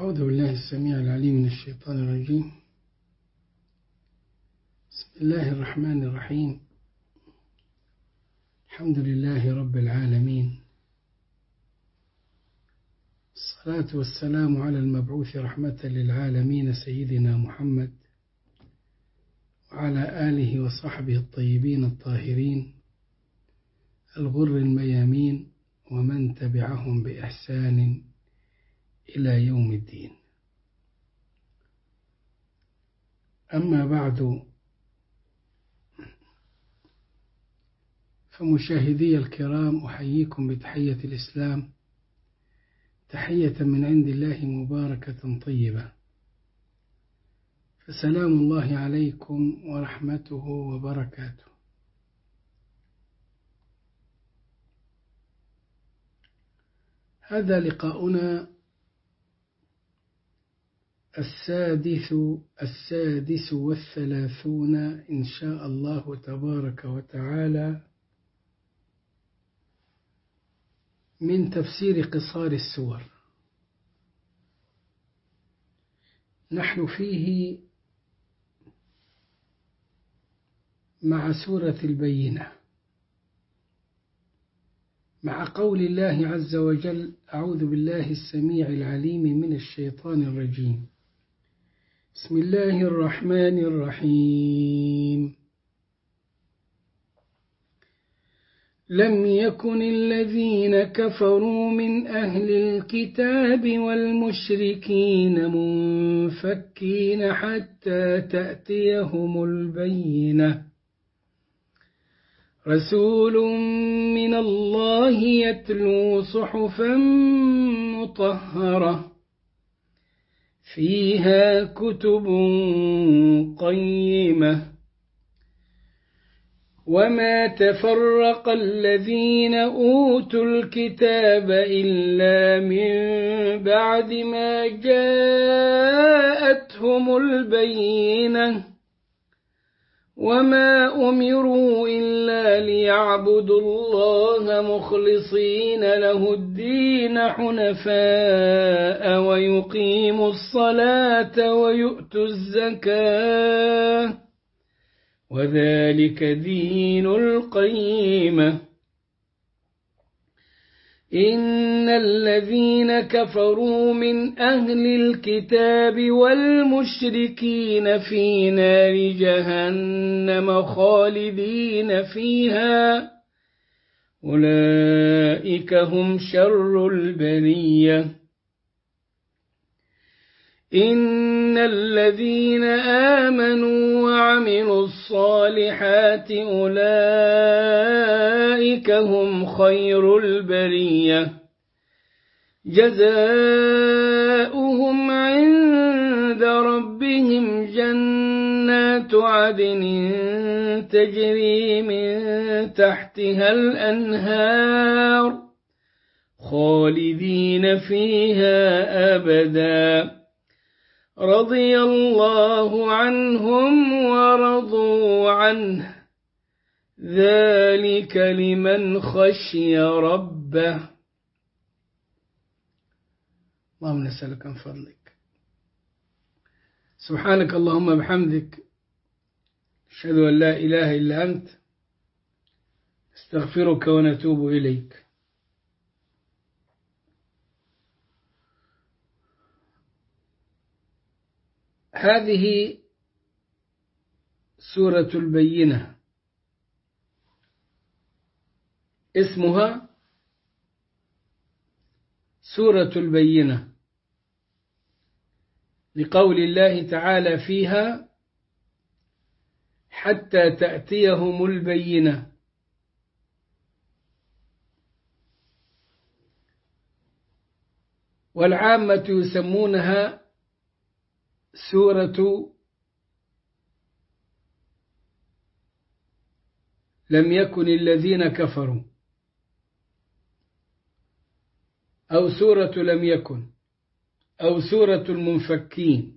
أعوذ بالله السميع العليم من الشيطان الرجيم. بسم الله الرحمن الرحيم. الحمد لله رب العالمين، الصلاة والسلام على المبعوث رحمة للعالمين سيدنا محمد وعلى آله وصحبه الطيبين الطاهرين الغر الميامين ومن تبعهم بإحسان إلى يوم الدين. أما بعد، فمشاهدي الكرام، أحييكم بتحية الإسلام، تحية من عند الله مباركة طيبة، فسلام الله عليكم ورحمته وبركاته. هذا لقاؤنا السادس والثلاثون إن شاء الله تبارك وتعالى من تفسير قصار السور. نحن فيه مع سورة البينة، مع قول الله عز وجل: أعوذ بالله السميع العليم من الشيطان الرجيم، بسم الله الرحمن الرحيم. لم يكن الذين كفروا من أهل الكتاب والمشركين منفكين حتى تأتيهم البينة، رسول من الله يتلو صحفا مطهرة فيها كتب قيمة، وما تفرق الذين أوتوا الكتاب إلا من بعد ما جاءتهم البينة، وما أمروا إلا ليعبدوا الله مخلصين له الدين حنفاء ويقيموا الصلاة ويؤتوا الزكاة وذلك دين القيمة. إن الذين كفروا من أهل الكتاب والمشركين في نار جهنم خالدين فيها، أولئك هم شر البرية. إن الذين آمنوا وعملوا الصالحات أولئك هم خير البرية، جزاؤهم عند ربهم جنات عدن تجري من تحتها الأنهار خالدين فيها أبدا، رضي الله عنهم ورضوا عنه، ذلك لمن خشي ربه. اللهم نسألك من فضلك. سبحانك اللهم بحمدك، أشهد أن لا إله إلا أنت، استغفرك ونتوب إليك. هذه سورة البينة، اسمها سورة البينة لقول الله تعالى فيها: حتى تأتيهم البينة. والعامة يسمونها سورة لم يكن الذين كفروا، أو سورة لم يكن، أو سورة المنفكين،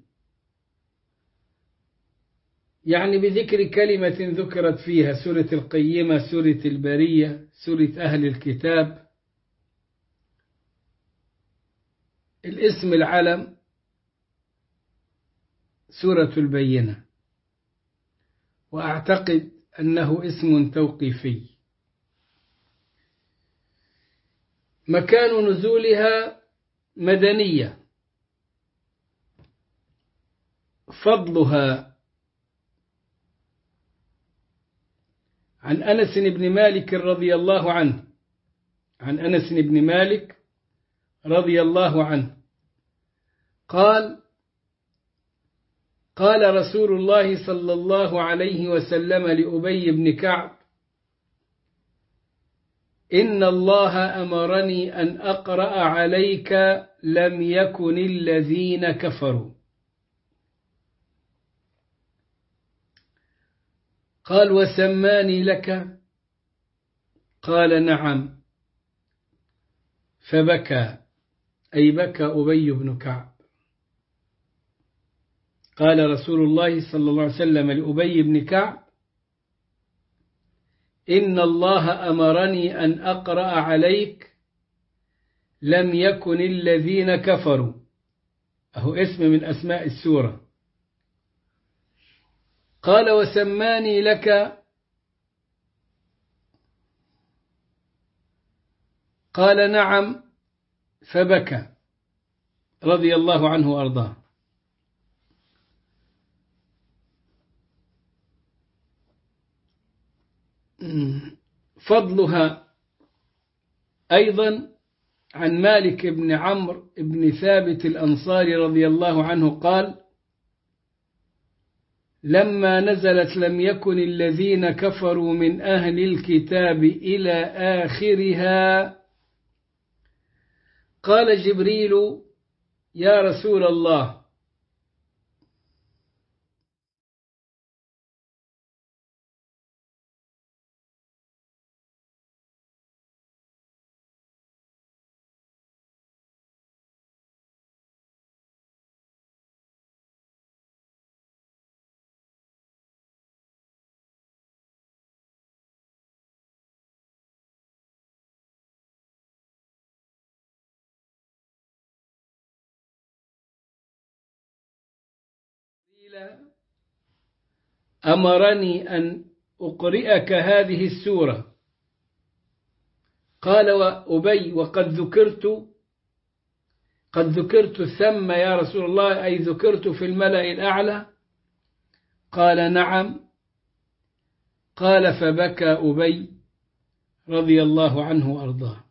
يعني بذكر كلمة ذكرت فيها سورة القيمة، سورة البرية، سورة أهل الكتاب. الاسم العلم سورة البينة، وأعتقد أنه اسم توقيفي. مكان نزولها مدنية. فضلها: عن أنس بن مالك رضي الله عنه، عن أنس بن مالك رضي الله عنه قال: قال رسول الله صلى الله عليه وسلم لأبي بن كعب: إن الله أمرني أن أقرأ عليك لم يكن الذين كفروا. قال: وسماني لك؟ قال: نعم. فبكى، أي بكى أبي بن كعب. قال رسول الله صلى الله عليه وسلم لأبي بن كعب: إن الله أمرني أن أقرأ عليك لم يكن الذين كفروا. أهو اسم من أسماء السورة. قال: وسماني لك؟ قال: نعم. فبكى رضي الله عنه وأرضاه. فضلها أيضا: عن مالك بن عمرو بن ثابت الأنصاري رضي الله عنه قال: لما نزلت لم يكن الذين كفروا من أهل الكتاب إلى آخرها قال جبريل: يا رسول الله، أمرني أن أقرئك هذه السورة. قال وأبي: قد ذكرت ثم يا رسول الله، أي ذكرت في الملأ الأعلى؟ قال: نعم. قال: فبكى أبي رضي الله عنه وأرضاه.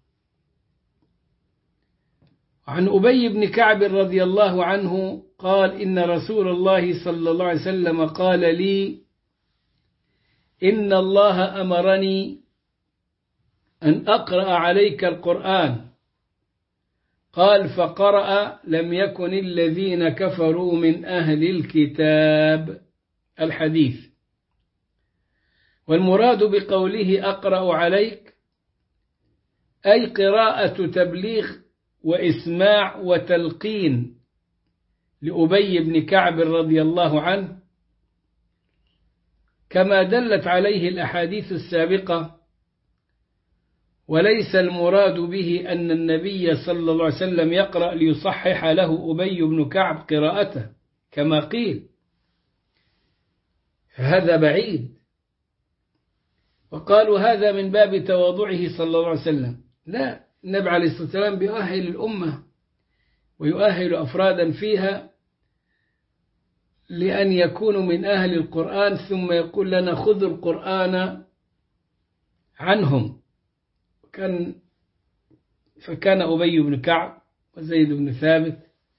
عن أبي بن كعب رضي الله عنه قال: إن رسول الله صلى الله عليه وسلم قال لي: إن الله أمرني أن أقرأ عليك القرآن. قال: فقرأ: لم يكن الذين كفروا من أهل الكتاب. الحديث. والمراد بقوله أقرأ عليك أي قراءة تبليغ وإسماع وتلقين لأبي بن كعب رضي الله عنه، كما دلت عليه الأحاديث السابقة. وليس المراد به أن النبي صلى الله عليه وسلم يقرأ ليصحح له أبي بن كعب قراءته كما قيل، هذا بعيد. وقالوا هذا من باب تواضعه صلى الله عليه وسلم. لا، النبي عليه الصلاة والسلام بيؤهل الأمة ويؤهل أفرادا فيها لأن يكونوا من أهل القرآن، ثم يقول لنا خذوا القرآن عنهم. فكان أبي بن كعب وزيد بن ثابت،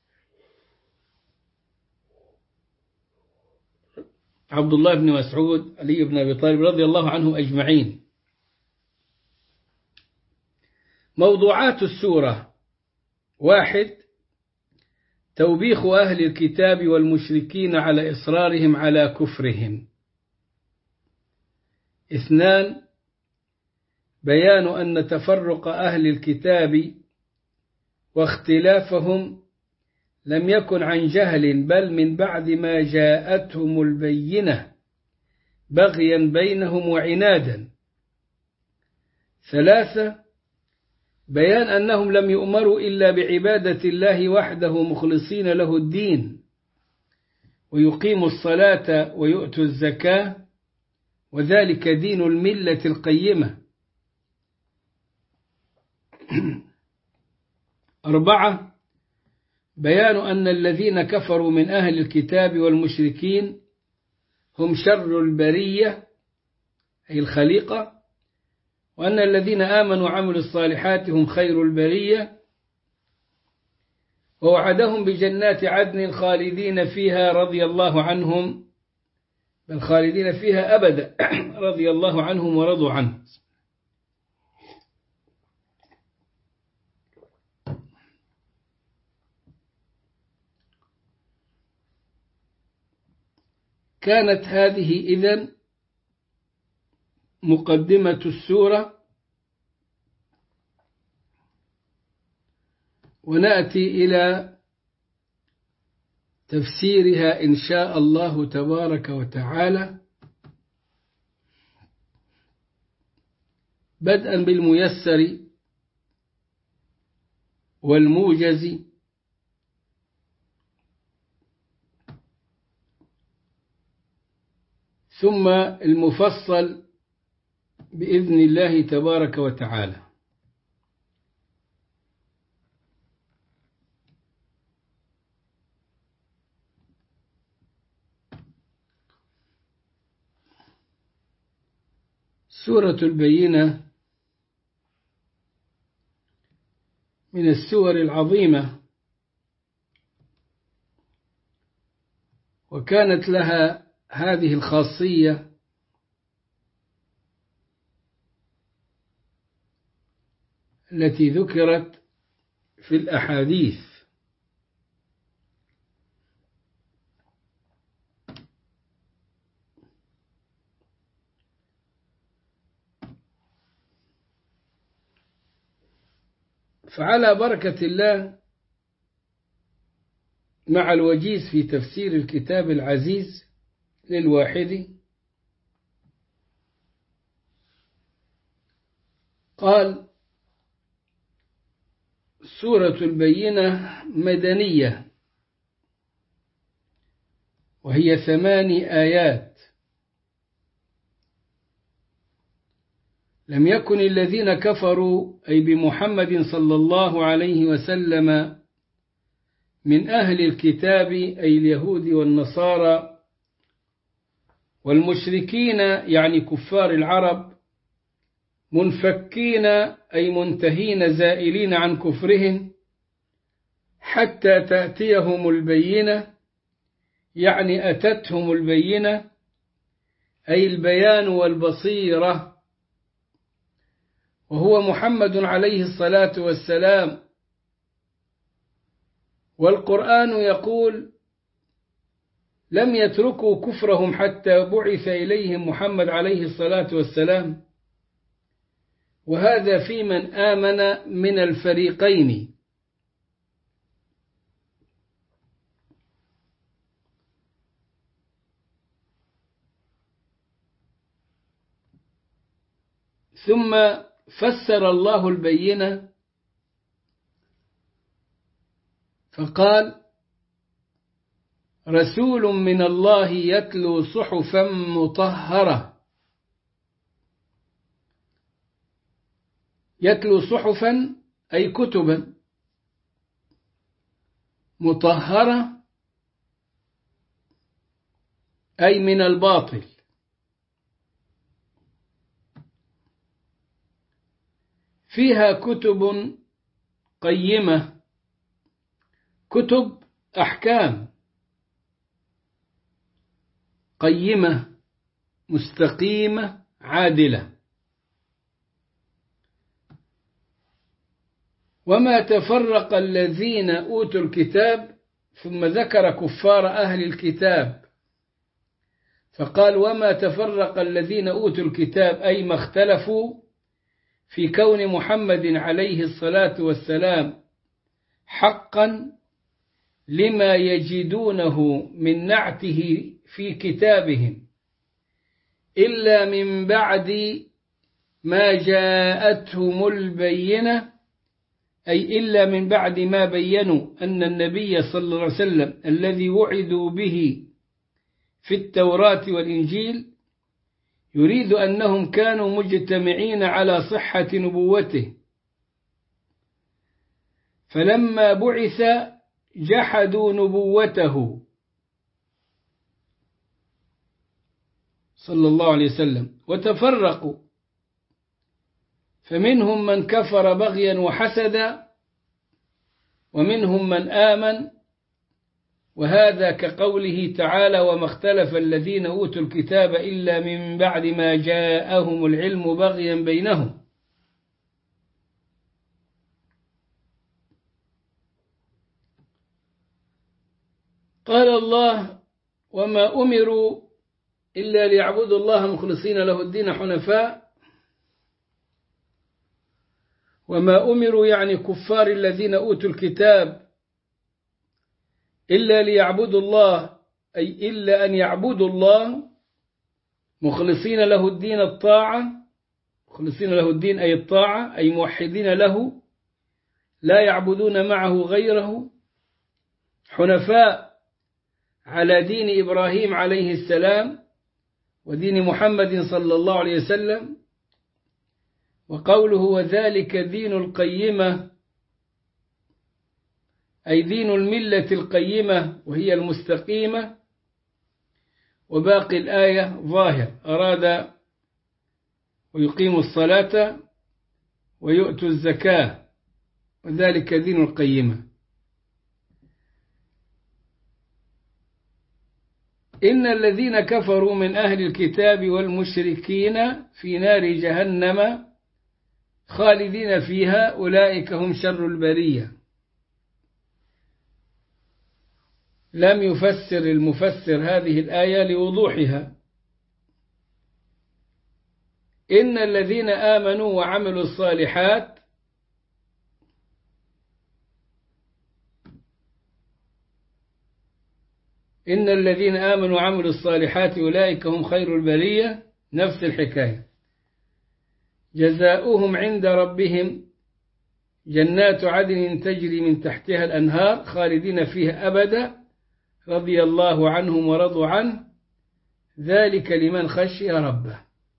عبد الله بن مسعود، علي بن أبي طالب رضي الله عنهم أجمعين. موضوعات السورة: 1. توبيخ أهل الكتاب والمشركين على إصرارهم على كفرهم. 2. بيان أن تفرق أهل الكتاب واختلافهم لم يكن عن جهل، بل من بعد ما جاءتهم البينة بغيا بينهم وعنادا. 3. بيان أنهم لم يؤمروا إلا بعبادة الله وحده مخلصين له الدين، ويقيموا الصلاة ويؤتوا الزكاة وذلك دين الملة القيمة. 4. بيان أن الذين كفروا من أهل الكتاب والمشركين هم شر البرية أي الخليقة، وأن الذين آمنوا وعملوا الصالحات هم خير البرية، ووعدهم بجنات عدن خالدين فيها رضي الله عنهم، بل خالدين فيها أبدا رضي الله عنهم ورضوا عنه. كانت هذه إذن مقدمة السورة، ونأتي إلى تفسيرها إن شاء الله تبارك وتعالى، بدءا بالميسر والموجز، ثم المفصل بإذن الله تبارك وتعالى. سورة البينة من السور العظيمة، وكانت لها هذه الخاصية التي ذكرت في الأحاديث، فعلى بركة الله مع الوجيز في تفسير الكتاب العزيز للواحدي قال: سورة البينة مدنية، وهي 8 آيات. لم يكن الذين كفروا أي بمحمد صلى الله عليه وسلم من أهل الكتاب أي اليهود والنصارى والمشركين يعني كفار العرب منفكين أي منتهين زائلين عن كفرهم حتى تأتيهم البينة، يعني أتتهم البينة أي البيان والبصيرة، وهو محمد عليه الصلاة والسلام. والقرآن يقول: لم يتركوا كفرهم حتى بعث إليهم محمد عليه الصلاة والسلام، وهذا في من آمن من الفريقين. ثم فسر الله البينة فقال: رسول من الله يتلو صحفا مطهرة. يتلو صحفا أي كتبا، مطهرة أي من الباطل. فيها كتب قيمة، كتب أحكام قيمة مستقيمة عادلة. وما تفرق الذين أوتوا الكتاب، ثم ذكر كفار أهل الكتاب فقال: وما تفرق الذين أوتوا الكتاب أي ما اختلفوا في كون محمد عليه الصلاة والسلام حقا لما يجدونه من نعته في كتابهم، إلا من بعد ما جاءتهم البينة، أي إلا من بعد ما بينوا أن النبي صلى الله عليه وسلم الذي وعدوا به في التوراة والإنجيل يريد أنهم كانوا مجتمعين على صحة نبوته، فلما بعث جحدوا نبوته صلى الله عليه وسلم وتفرقوا، فمنهم من كفر بغيا وحسدا ومنهم من آمن، وهذا كقوله تعالى: وما اختلف الذين أوتوا الكتاب إلا من بعد ما جاءهم العلم بغيا بينهم. قال الله: وما أمروا إلا ليعبدوا الله مخلصين له الدين حنفاء. وما أمروا يعني كفار الذين أوتوا الكتاب إلا ليعبدوا الله، أي إلا أن يعبدوا الله مخلصين له الدين الطاعة، مخلصين له الدين أي الطاعة، أي موحدين له لا يعبدون معه غيره، حنفاء على دين إبراهيم عليه السلام ودين محمد صلى الله عليه وسلم. وقوله وذلك دين القيمة أي دين الملة القيمة وهي المستقيمة. وباقي الآية ظاهر، أراد ويقيم الصلاة ويؤتوا الزكاة وذلك دين القيمة. إن الذين كفروا من أهل الكتاب والمشركين في نار جهنم خالدين فيها أولئك هم شر البرية. لم يفسر المفسر هذه الآية لوضوحها. إن الذين آمنوا وعملوا الصالحات إن الذين آمنوا وعملوا الصالحات أولئك هم خير البرية، نفس الحكاية. جزاؤهم عند ربهم جنات عدن تجري من تحتها الأنهار خالدين فيها أبدا رضي الله عنهم ورضوا عنه ذلك لمن خشي ربه.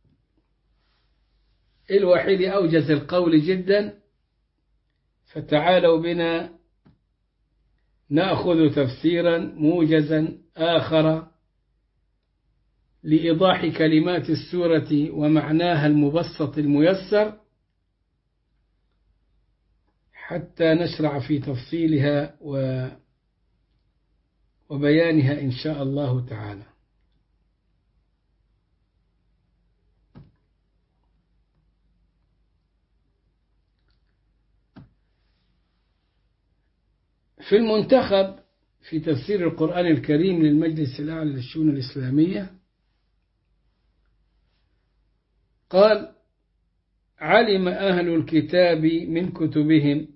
الوحيد أوجز القول جدا، فتعالوا بنا نأخذ تفسيرا موجزا آخر لإيضاح كلمات السورة ومعناها المبسط الميسر حتى نشرع في تفصيلها وبيانها إن شاء الله تعالى. في المنتخب في تفسير القرآن الكريم للمجلس الأعلى للشؤون الإسلامية قال: علم أهل الكتاب من كتبهم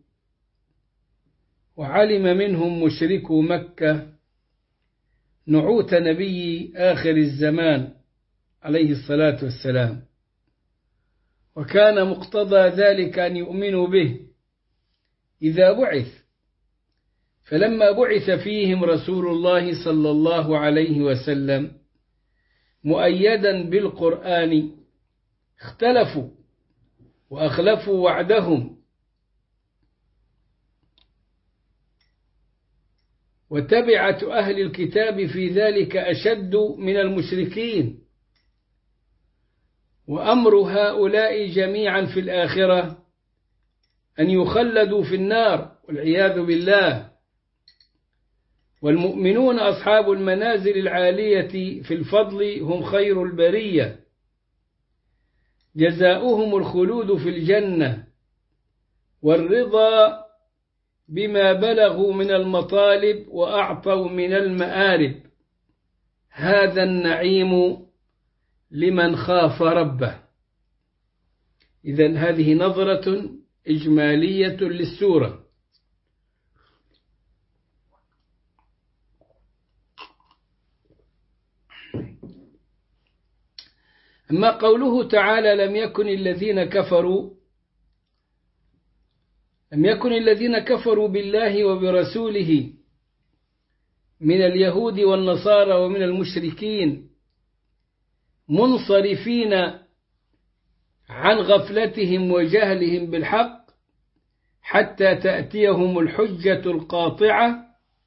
وعلم منهم مشركو مكة نعوت نبي آخر الزمان عليه الصلاة والسلام، وكان مقتضى ذلك أن يؤمنوا به إذا بعث، فلما بعث فيهم رسول الله صلى الله عليه وسلم مؤيدا بالقرآن اختلفوا وأخلفوا وعدهم، وتبعة أهل الكتاب في ذلك أشد من المشركين، وأمر هؤلاء جميعا في الآخرة أن يخلدوا في النار والعياذ بالله، والمؤمنون أصحاب المنازل العالية في الفضل هم خير البرية، جزاؤهم الخلود في الجنة والرضا بما بلغوا من المطالب وأعطوا من المآرب، هذا النعيم لمن خاف ربه. إذن هذه نظرة إجمالية للسورة. أما قوله تعالى لم يكن الذين كفروا بالله وبرسوله من اليهود والنصارى ومن المشركين منصرفين عن غفلتهم وجهلهم بالحق حتى تأتيهم الحجة القاطعة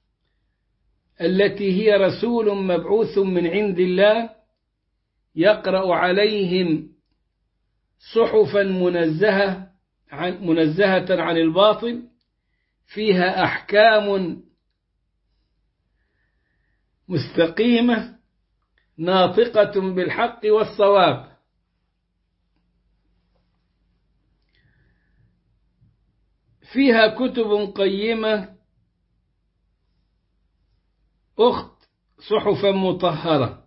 التي هي رسول مبعوث من عند الله يقرأ عليهم صحفا منزهة عن الباطل فيها أحكام مستقيمة ناطقة بالحق والصواب. فيها كتب قيمة صحفا مطهرة.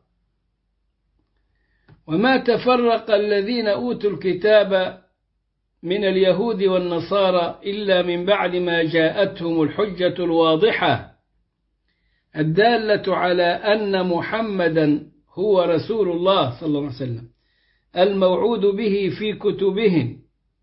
وما تفرق الذين أوتوا الكتاب من اليهود والنصارى إلا من بعد ما جاءتهم الحجة الواضحة الدالة على أن محمدا هو رسول الله صلى الله عليه وسلم الموعود به في كتبهم،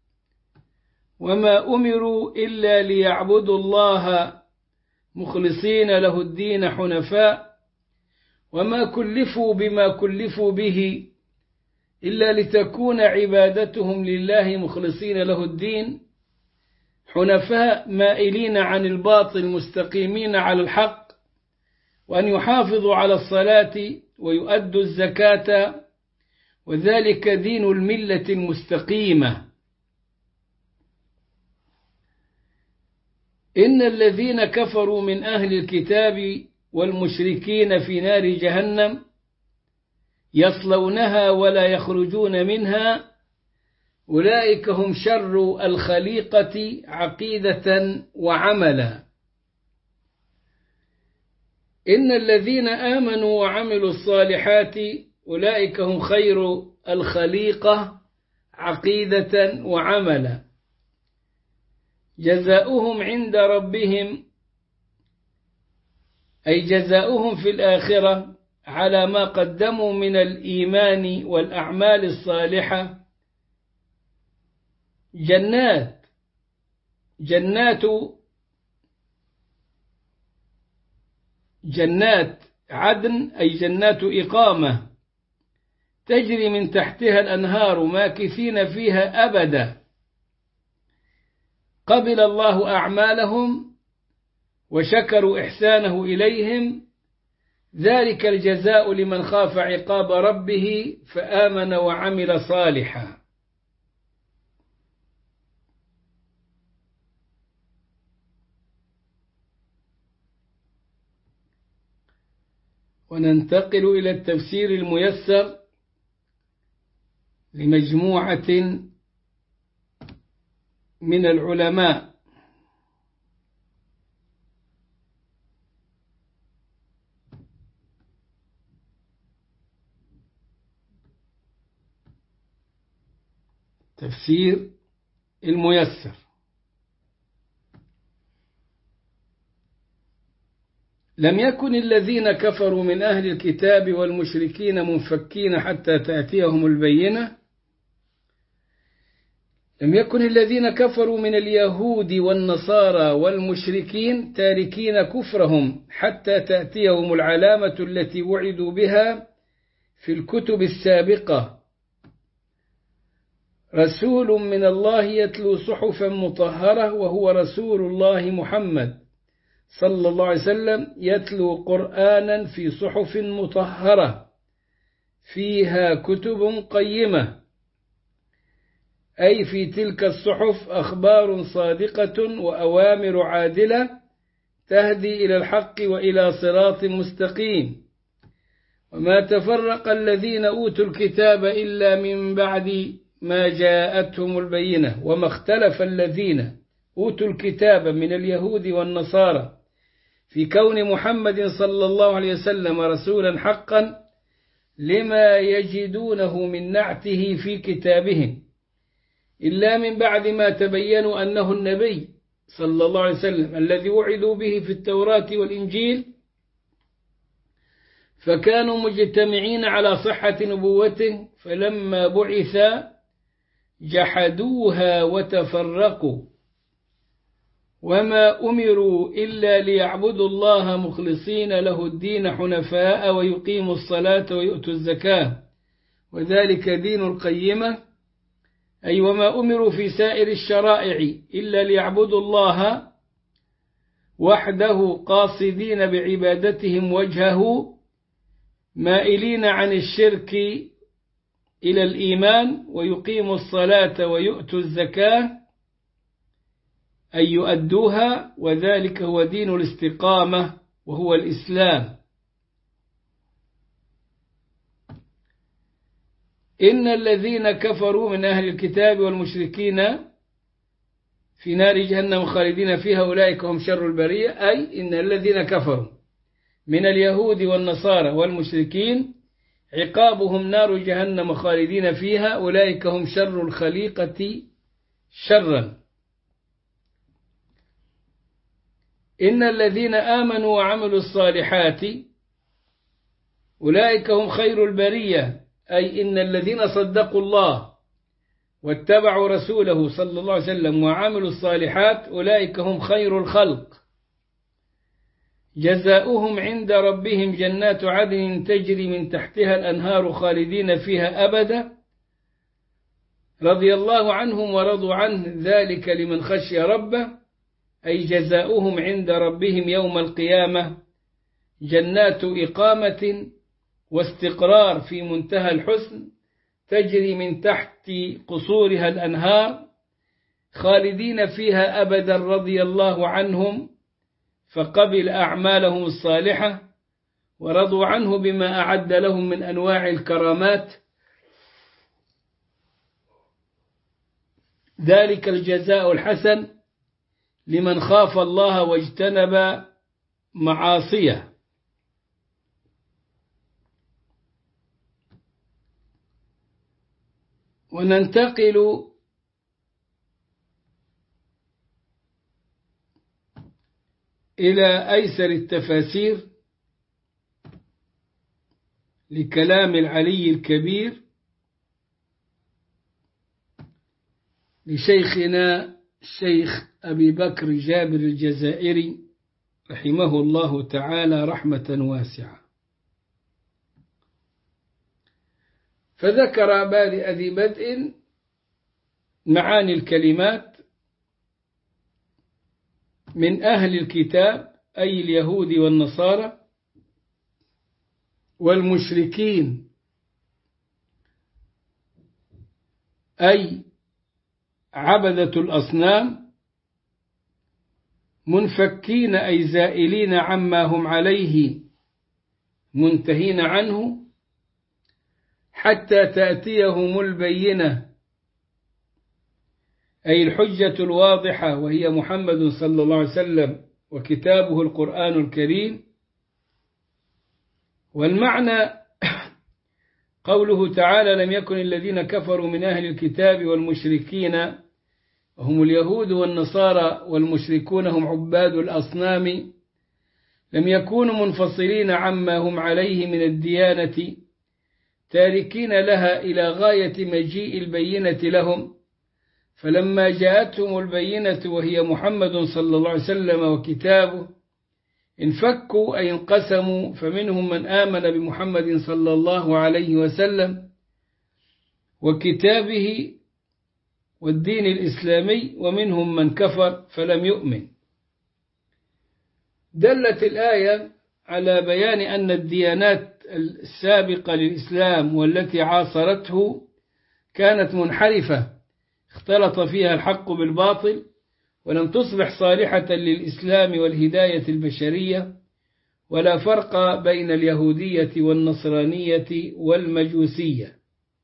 وما أمروا إلا ليعبدوا الله مخلصين له الدين حنفاء، وما كلفوا بما كلفوا به إلا لتكون عبادتهم لله مخلصين له الدين حنفاء مائلين عن الباطل مستقيمين على الحق، وأن يحافظوا على الصلاة ويؤدوا الزكاة، وذلك دين الملة المستقيمة. إن الذين كفروا من أهل الكتاب والمشركين في نار جهنم يصلونها ولا يخرجون منها أولئك هم شر الخليقة عقيدة وعملا. إن الذين آمنوا وعملوا الصالحات أولئك هم خير الخليقة عقيدة وعملا، جزاؤهم عند ربهم أي جزاؤهم في الآخرة على ما قدموا من الإيمان والأعمال الصالحة جنات عدن أي جنات إقامة تجري من تحتها الأنهار ماكثين فيها أبدا. قبل الله أعمالهم وشكروا إحسانه إليهم، ذلك الجزاء لمن خاف عقاب ربه فآمن وعمل صالحا. وننتقل إلى التفسير الميسر لمجموعة من العلماء. تفسير الميسر. لم يكن الذين كفروا من أهل الكتاب والمشركين منفكين حتى تأتيهم البينة. لم يكن الذين كفروا من اليهود والنصارى والمشركين تاركين كفرهم حتى تأتيهم العلامة التي وعدوا بها في الكتب السابقة، رسول من الله يتلو صحفا مطهرة، وهو رسول الله محمد صلى الله عليه وسلم يتلو قرآنا في صحف مطهرة فيها كتب قيمة، أي في تلك الصحف أخبار صادقة وأوامر عادلة تهدي إلى الحق وإلى صراط مستقيم. وما تفرق الذين أوتوا الكتاب إلا من بعد ما جاءتهم البينة. وما اختلف الذين أوتوا الكتاب من اليهود والنصارى في كون محمد صلى الله عليه وسلم رسولا حقا لما يجدونه من نعته في كتابهم، إلا من بعد ما تبينوا أنه النبي صلى الله عليه وسلم الذي وعدوا به في التوراة والإنجيل، فكانوا مجتمعين على صحة نبوته، فلما بعث جحدوها وتفرقوا وما أمروا إلا ليعبدوا الله مخلصين له الدين حنفاء ويقيموا الصلاة ويؤتوا الزكاة وذلك دين القيمة، أي وما أمروا في سائر الشرائع إلا ليعبدوا الله وحده قاصدين بعبادتهم وجهه مائلين عن الشرك إلى الإيمان ويقيموا الصلاة ويؤتوا الزكاة أي يؤدوها، وذلك هو دين الاستقامة وهو الإسلام. إن الذين كفروا من أهل الكتاب والمشركين في نار جهنم خالدين فيها أولئك هم شر البرية، أي إن الذين كفروا من اليهود والنصارى والمشركين عقابهم نار جهنم خالدين فيها أولئك هم شر الخليقة شرا. إن الذين آمنوا وعملوا الصالحات أولئك هم خير البرية، أي إن الذين صدقوا الله واتبعوا رسوله صلى الله عليه وسلم وعملوا الصالحات أولئك هم خير الخلق. جزاؤهم عند ربهم جنات عدن تجري من تحتها الأنهار خالدين فيها أبدا رضي الله عنهم ورضوا عنه ذلك لمن خشي ربه، أي جزاؤهم عند ربهم يوم القيامة جنات إقامة واستقرار في منتهى الحسن تجري من تحت قصورها الأنهار خالدين فيها أبدا رضي الله عنهم فقبل أعمالهم الصالحة ورضوا عنه بما أعد لهم من أنواع الكرامات، ذلك الجزاء الحسن لمن خاف الله واجتنب معاصيه. وننتقل إلى أيسر التفاسير لكلام العلي الكبير لشيخنا الشيخ أبي بكر جابر الجزائري رحمه الله تعالى رحمة واسعة. فذكر بادئ ذي بدء معاني الكلمات من أهل الكتاب أي اليهود والنصارى والمشركين أي عبدة الأصنام منفكين أي زائلين عما هم عليه منتهين عنه حتى تأتيهم البينة أي الحجة الواضحة وهي محمد صلى الله عليه وسلم وكتابه القرآن الكريم. والمعنى قوله تعالى لم يكن الذين كفروا من أهل الكتاب والمشركين وهم اليهود والنصارى والمشركون هم عباد الأصنام لم يكونوا منفصلين عما هم عليه من الديانة تاركين لها إلى غاية مجيء البينة لهم، فلما جاءتهم البينة وهي محمد صلى الله عليه وسلم وكتابه انفكوا أي انقسموا، فمنهم من آمن بمحمد صلى الله عليه وسلم وكتابه والدين الإسلامي ومنهم من كفر فلم يؤمن. دلت الآية على بيان أن الديانات السابقة للإسلام والتي عاصرته كانت منحرفة اختلط فيها الحق بالباطل ولم تصبح صالحة للإسلام والهداية البشرية، ولا فرق بين اليهودية والنصرانية والمجوسية.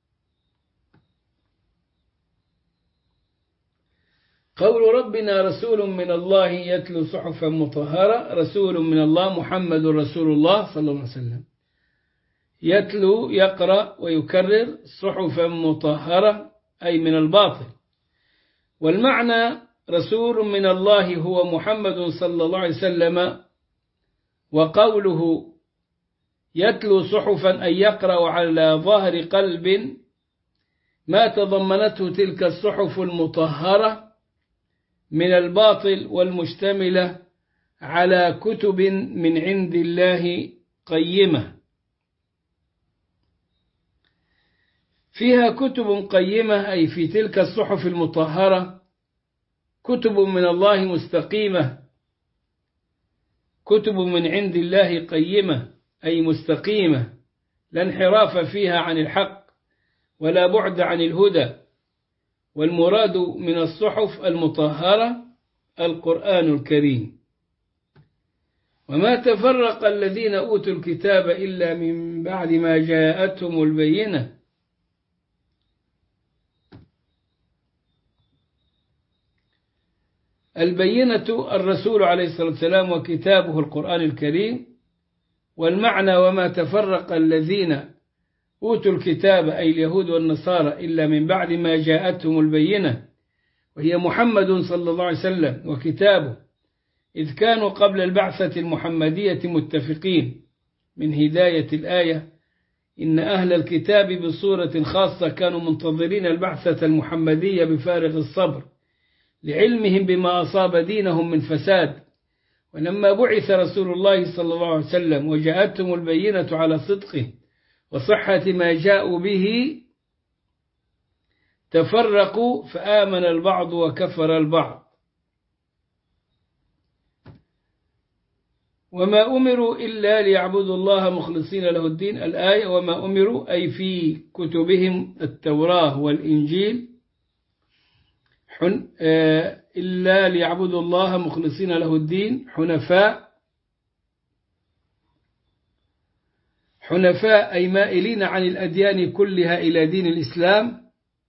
قول ربنا رسول من الله يتلو صحفا مطهرة، رسول من الله محمد رسول الله صلى الله عليه وسلم، يتلو يقرأ ويكرر صحفا مطهرة أي من الباطل. والمعنى رسول من الله هو محمد صلى الله عليه وسلم، وقوله يتلو صحفا أي يقرأ على ظهر قلب ما تضمنته تلك الصحف المطهرة من الباطل والمشتملة على كتب من عند الله قيمة، فيها كتب قيمة أي في تلك الصحف المطهرة كتب من الله مستقيمة، كتب من عند الله قيمة أي مستقيمة لا انحراف فيها عن الحق ولا بعد عن الهدى. والمراد من الصحف المطهرة القرآن الكريم. وما تفرق الذين أوتوا الكتاب إلا من بعد ما جاءتهم البينة. البينة الرسول عليه الصلاة والسلام وكتابه القرآن الكريم. والمعنى وما تفرق الذين أوتوا الكتاب أي اليهود والنصارى إلا من بعد ما جاءتهم البينة، وهي محمد صلى الله عليه وسلم وكتابه، إذ كانوا قبل البعثة المحمدية متفقين من هداية الآية إن أهل الكتاب بصورة خاصة كانوا منتظرين البعثة المحمدية بفارغ الصبر لعلمهم بما أصاب دينهم من فساد. ولما بعث رسول الله صلى الله عليه وسلم وجاءتهم البينة على صدقه وصحة ما جاءوا به تفرقوا فآمن البعض وكفر البعض. وما أمروا إلا ليعبدوا الله مخلصين له الدين. الآية وما أمروا أي في كتبهم التوراة والإنجيل إلا ليعبدوا الله مخلصين له الدين حنفاء أي مائلين عن الأديان كلها إلى دين الإسلام،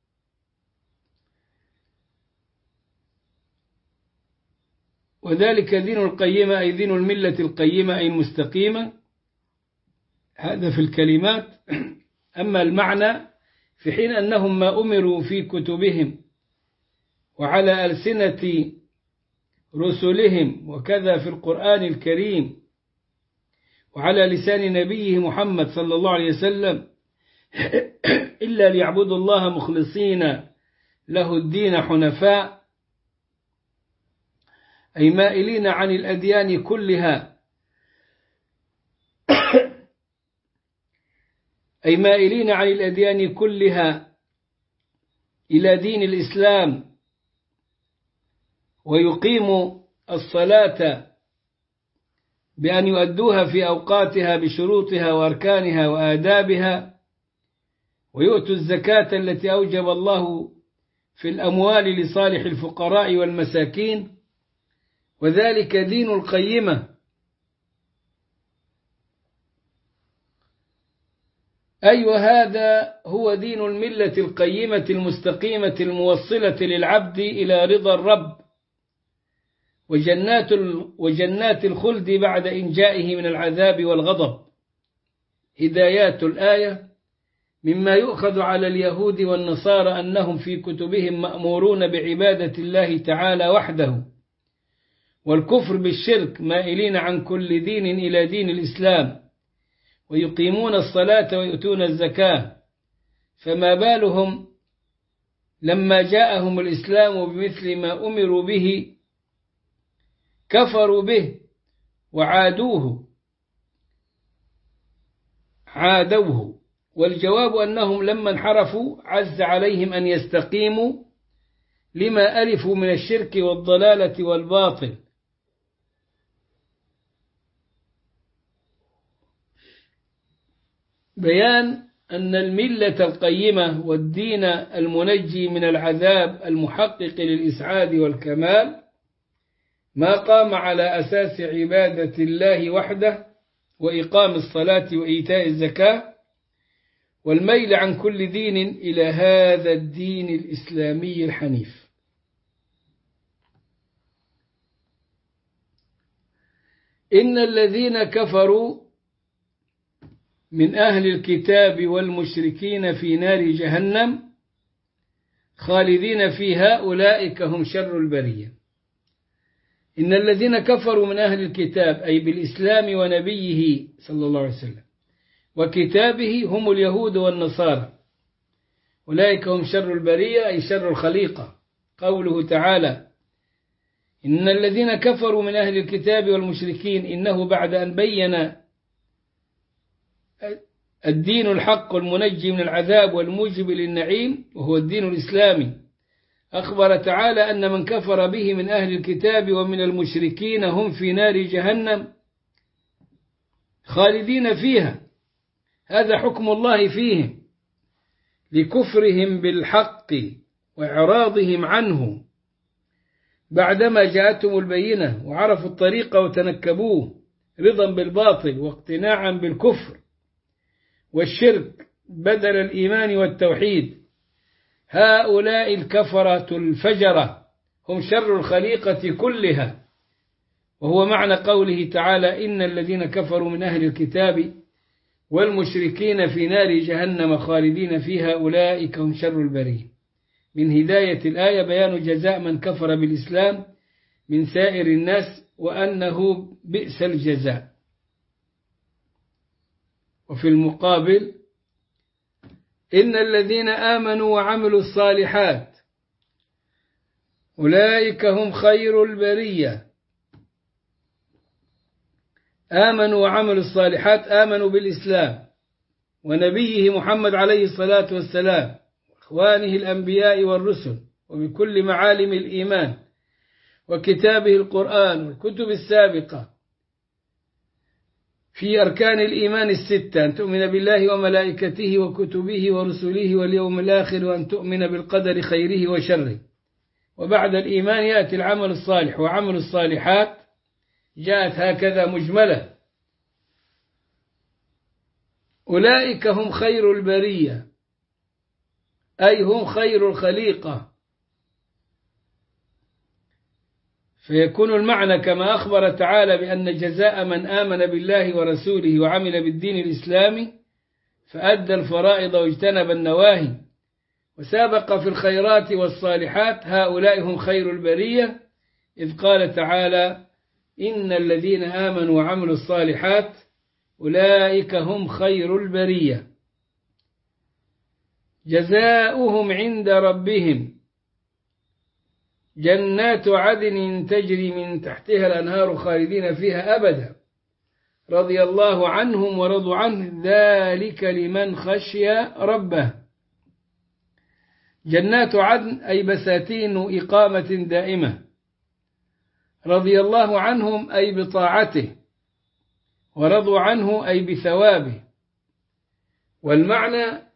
وذلك دين القيمة أي دين الملة القيمة أي المستقيمة. هذا في الكلمات. أما المعنى في حين أنهم ما أمروا في كتبهم وعلى ألسنة رسلهم وكذا في القرآن الكريم وعلى لسان نبيه محمد صلى الله عليه وسلم إلا ليعبدوا الله مخلصين له الدين حنفاء أي مائلين عن الأديان كلها أي مائلين عن الأديان كلها إلى دين الإسلام، ويقيموا الصلاة بأن يؤدوها في أوقاتها بشروطها وأركانها وآدابها، ويؤتوا الزكاة التي أوجب الله في الأموال لصالح الفقراء والمساكين، وذلك دين القيمة. أي وهذا هو دين الملة القيمة المستقيمة الموصلة للعبد إلى رضا الرب وجنات الخلد بعد إنجائه من العذاب والغضب. هدايات الآية مما يؤخذ على اليهود والنصارى أنهم في كتبهم مأمورون بعبادة الله تعالى وحده، والكفر بالشرك، مائلين عن كل دين إلى دين الإسلام، ويقيمون الصلاة ويؤتون الزكاة. فما بالهم لما جاءهم الإسلام بمثل ما أمروا به كفروا به وعادوه. والجواب أنهم لما انحرفوا عز عليهم أن يستقيموا لما ألفوا من الشرك والضلالة والباطل. بيان أن الملة القيمة والدين المنجي من العذاب المحقق للإسعاد والكمال ما قام على أساس عبادة الله وحده وإقام الصلاة وإيتاء الزكاة والميل عن كل دين إلى هذا الدين الإسلامي الحنيف. إن الذين كفروا من أهل الكتاب والمشركين في نار جهنم خالدين فيها أولئك هم شر البرية. إن الذين كفروا من أهل الكتاب أي بالإسلام ونبيه صلى الله عليه وسلم وكتابه هم اليهود والنصارى، أولئك هم شر البرية أي شر الخليقة. قوله تعالى إن الذين كفروا من أهل الكتاب والمشركين إنه بعد أن بين الدين الحق المنجي من العذاب والموجب للنعيم وهو الدين الإسلامي، أخبر تعالى أن من كفر به من أهل الكتاب ومن المشركين هم في نار جهنم خالدين فيها. هذا حكم الله فيهم لكفرهم بالحق وإعراضهم عنه بعدما جاءتهم البينة وعرفوا الطريق وتنكبوه رضا بالباطل واقتناعا بالكفر والشرك بدل الإيمان والتوحيد. هؤلاء الكفرة الفجرة هم شر الخليقة كلها، وهو معنى قوله تعالى إن الذين كفروا من أهل الكتاب والمشركين في نار جهنم خالدين فيها أولئك هم شر البرية. من هداية الآية بيان جزاء من كفر بالإسلام من سائر الناس وأنه بئس الجزاء. وفي المقابل إن الذين آمنوا وعملوا الصالحات أولئك هم خير البرية. آمنوا وعملوا الصالحات، آمنوا بالإسلام ونبيه محمد عليه الصلاة والسلام وإخوانه الأنبياء والرسل وبكل معالم الإيمان وكتابه القرآن والكتب السابقة في أركان الإيمان الستة: أن تؤمن بالله وملائكته وكتبه ورسله واليوم الآخر وأن تؤمن بالقدر خيره وشره. وبعد الإيمان يأتي العمل الصالح، وعمل الصالحات جاءت هكذا مجملة: أولئك هم خير البرية، أي هم خير الخليقة. فيكون المعنى كما أخبر تعالى بأن جزاء من آمن بالله ورسوله وعمل بالدين الإسلامي فأدى الفرائض واجتنب النواهي وسابق في الخيرات والصالحات، هؤلاء هم خير البرية، إذ قال تعالى إن الذين آمنوا وعملوا الصالحات أولئك هم خير البرية. جزاؤهم عند ربهم جنات عدن تجري من تحتها الأنهار خالدين فيها أبدا رضي الله عنهم ورضوا عنه ذلك لمن خشي ربه. جنات عدن أي بساتين إقامة دائمة، رضي الله عنهم أي بطاعته، ورضوا عنه أي بثوابه. والمعنى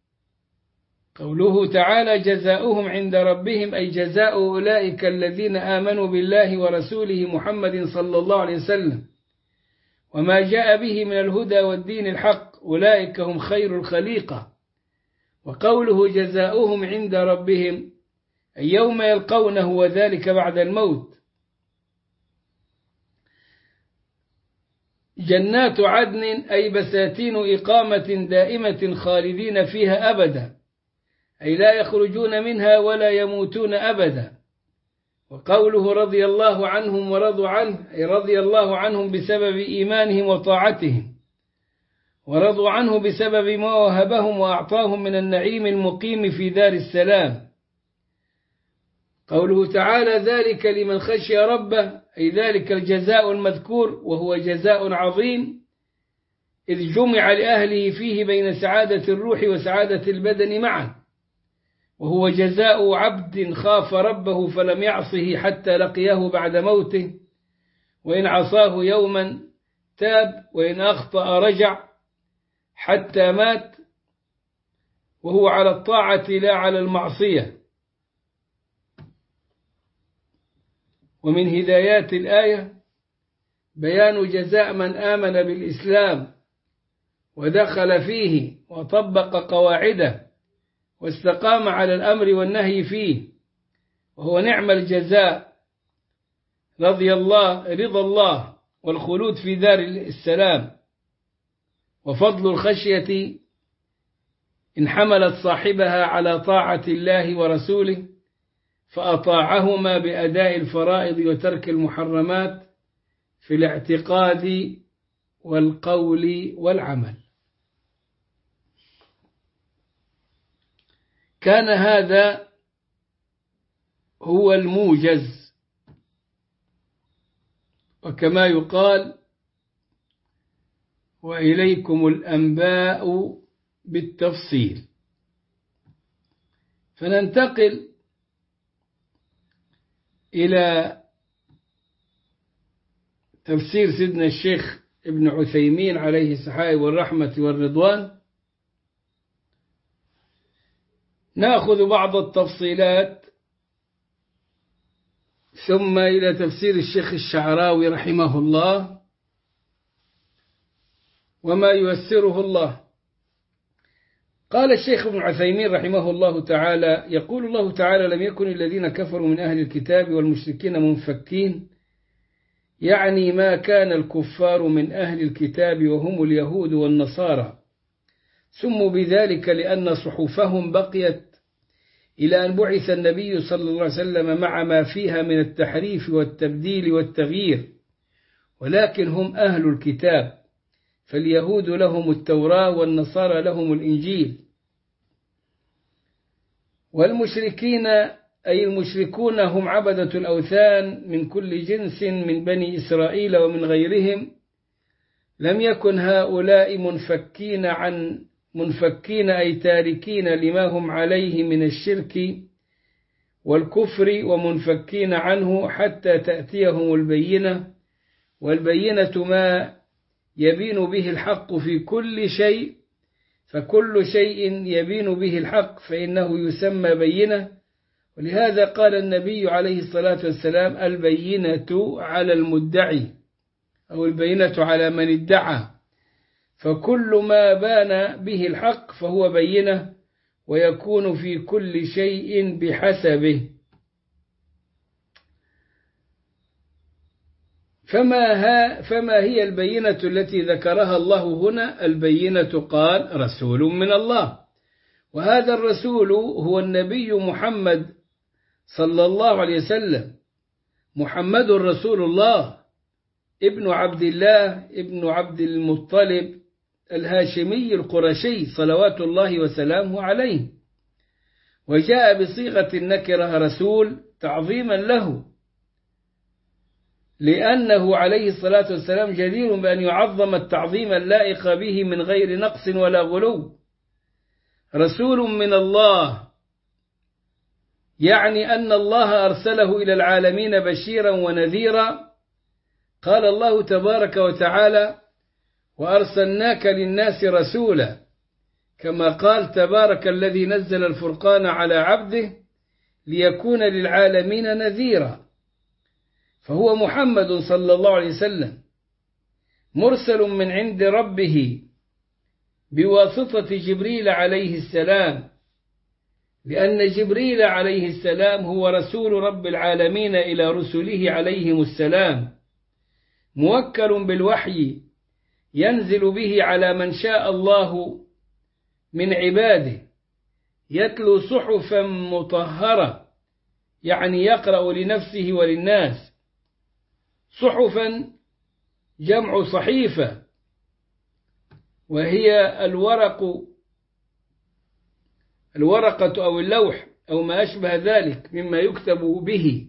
قوله تعالى جزاؤهم عند ربهم أي جزاء أولئك الذين آمنوا بالله ورسوله محمد صلى الله عليه وسلم وما جاء به من الهدى والدين الحق، أولئك هم خير الخليقة. وقوله جزاؤهم عند ربهم أي يوم يلقونه وذلك بعد الموت. جنات عدن أي بساتين إقامة دائمة خالدين فيها أبدا، أي لا يخرجون منها ولا يموتون أبدا. وقوله رضي الله عنهم ورضوا عنه أي رضي الله عنهم بسبب إيمانهم وطاعتهم، ورضوا عنه بسبب ما وهبهم وأعطاهم من النعيم المقيم في دار السلام. قوله تعالى ذلك لمن خشي ربه أي ذلك الجزاء المذكور، وهو جزاء عظيم إذ جمع لأهله فيه بين سعادة الروح وسعادة البدن معا، وهو جزاء عبد خاف ربه فلم يعصه حتى لقيه بعد موته، وإن عصاه يوما تاب وإن أخطأ رجع حتى مات وهو على الطاعة لا على المعصية. ومن هدايات الآية بيان جزاء من آمن بالإسلام ودخل فيه وطبق قواعده واستقام على الأمر والنهي فيه، وهو نعم الجزاء رضا الله والخلود في دار السلام. وفضل الخشية إن حملت صاحبها على طاعة الله ورسوله فأطاعهما بأداء الفرائض وترك المحرمات في الاعتقاد والقول والعمل. كان هذا هو الموجز وكما يقال: وإليكم الأنباء بالتفصيل. فننتقل إلى تفسير سيدنا الشيخ ابن عثيمين عليه السحائب والرحمة والرضوان. نأخذ بعض التفصيلات ثم إلى تفسير الشيخ الشعراوي رحمه الله وما ييسره الله. قال الشيخ ابن عثيمين رحمه الله تعالى: يقول الله تعالى: لم يكن الذين كفروا من أهل الكتاب والمشركين منفكين، يعني ما كان الكفار من أهل الكتاب وهم اليهود والنصارى، سموا بذلك لأن صحفهم بقيت إلى أن بعث النبي صلى الله عليه وسلم مع ما فيها من التحريف والتبديل والتغيير، ولكن هم أهل الكتاب، فاليهود لهم التوراة والنصارى لهم الإنجيل. والمشركين أي المشركون هم عبدة الأوثان من كل جنس من بني إسرائيل ومن غيرهم. لم يكن هؤلاء منفكين أي تاركين لما هم عليه من الشرك والكفر ومنفكين عنه حتى تأتيهم البينة، والبينة ما يبين به الحق في كل شيء، فكل شيء يبين به الحق فإنه يسمى بينة. ولهذا قال النبي عليه الصلاة والسلام: البينة على المدعي، أو البينة على من ادعى، فكل ما بان به الحق فهو بينة، ويكون في كل شيء بحسبه. فما هي البينة التي ذكرها الله هنا؟ البينة قال: رسول من الله، وهذا الرسول هو النبي محمد صلى الله عليه وسلم. محمد رسول الله ابن عبد الله ابن عبد المطلب الهاشمي القرشي صلوات الله وسلامه عليه، وجاء بصيغة النكرة رسول تعظيما له، لأنه عليه الصلاة والسلام جدير بأن يعظم التعظيم اللائق به من غير نقص ولا غلو. رسول من الله يعني أن الله أرسله إلى العالمين بشيرا ونذيرا. قال الله تبارك وتعالى: وأرسلناك للناس رسولا، كما قال تبارك الذي نزل الفرقان على عبده ليكون للعالمين نذيرا. فهو محمد صلى الله عليه وسلم مرسل من عند ربه بواسطة جبريل عليه السلام، لأن جبريل عليه السلام هو رسول رب العالمين إلى رسله عليهم السلام، موكل بالوحي ينزل به على من شاء الله من عباده، يتلو صحفا مطهرة، يعني يقرأ لنفسه وللناس. صحفا جمع صحيفة، وهي الورقة أو اللوح أو ما أشبه ذلك مما يكتب به،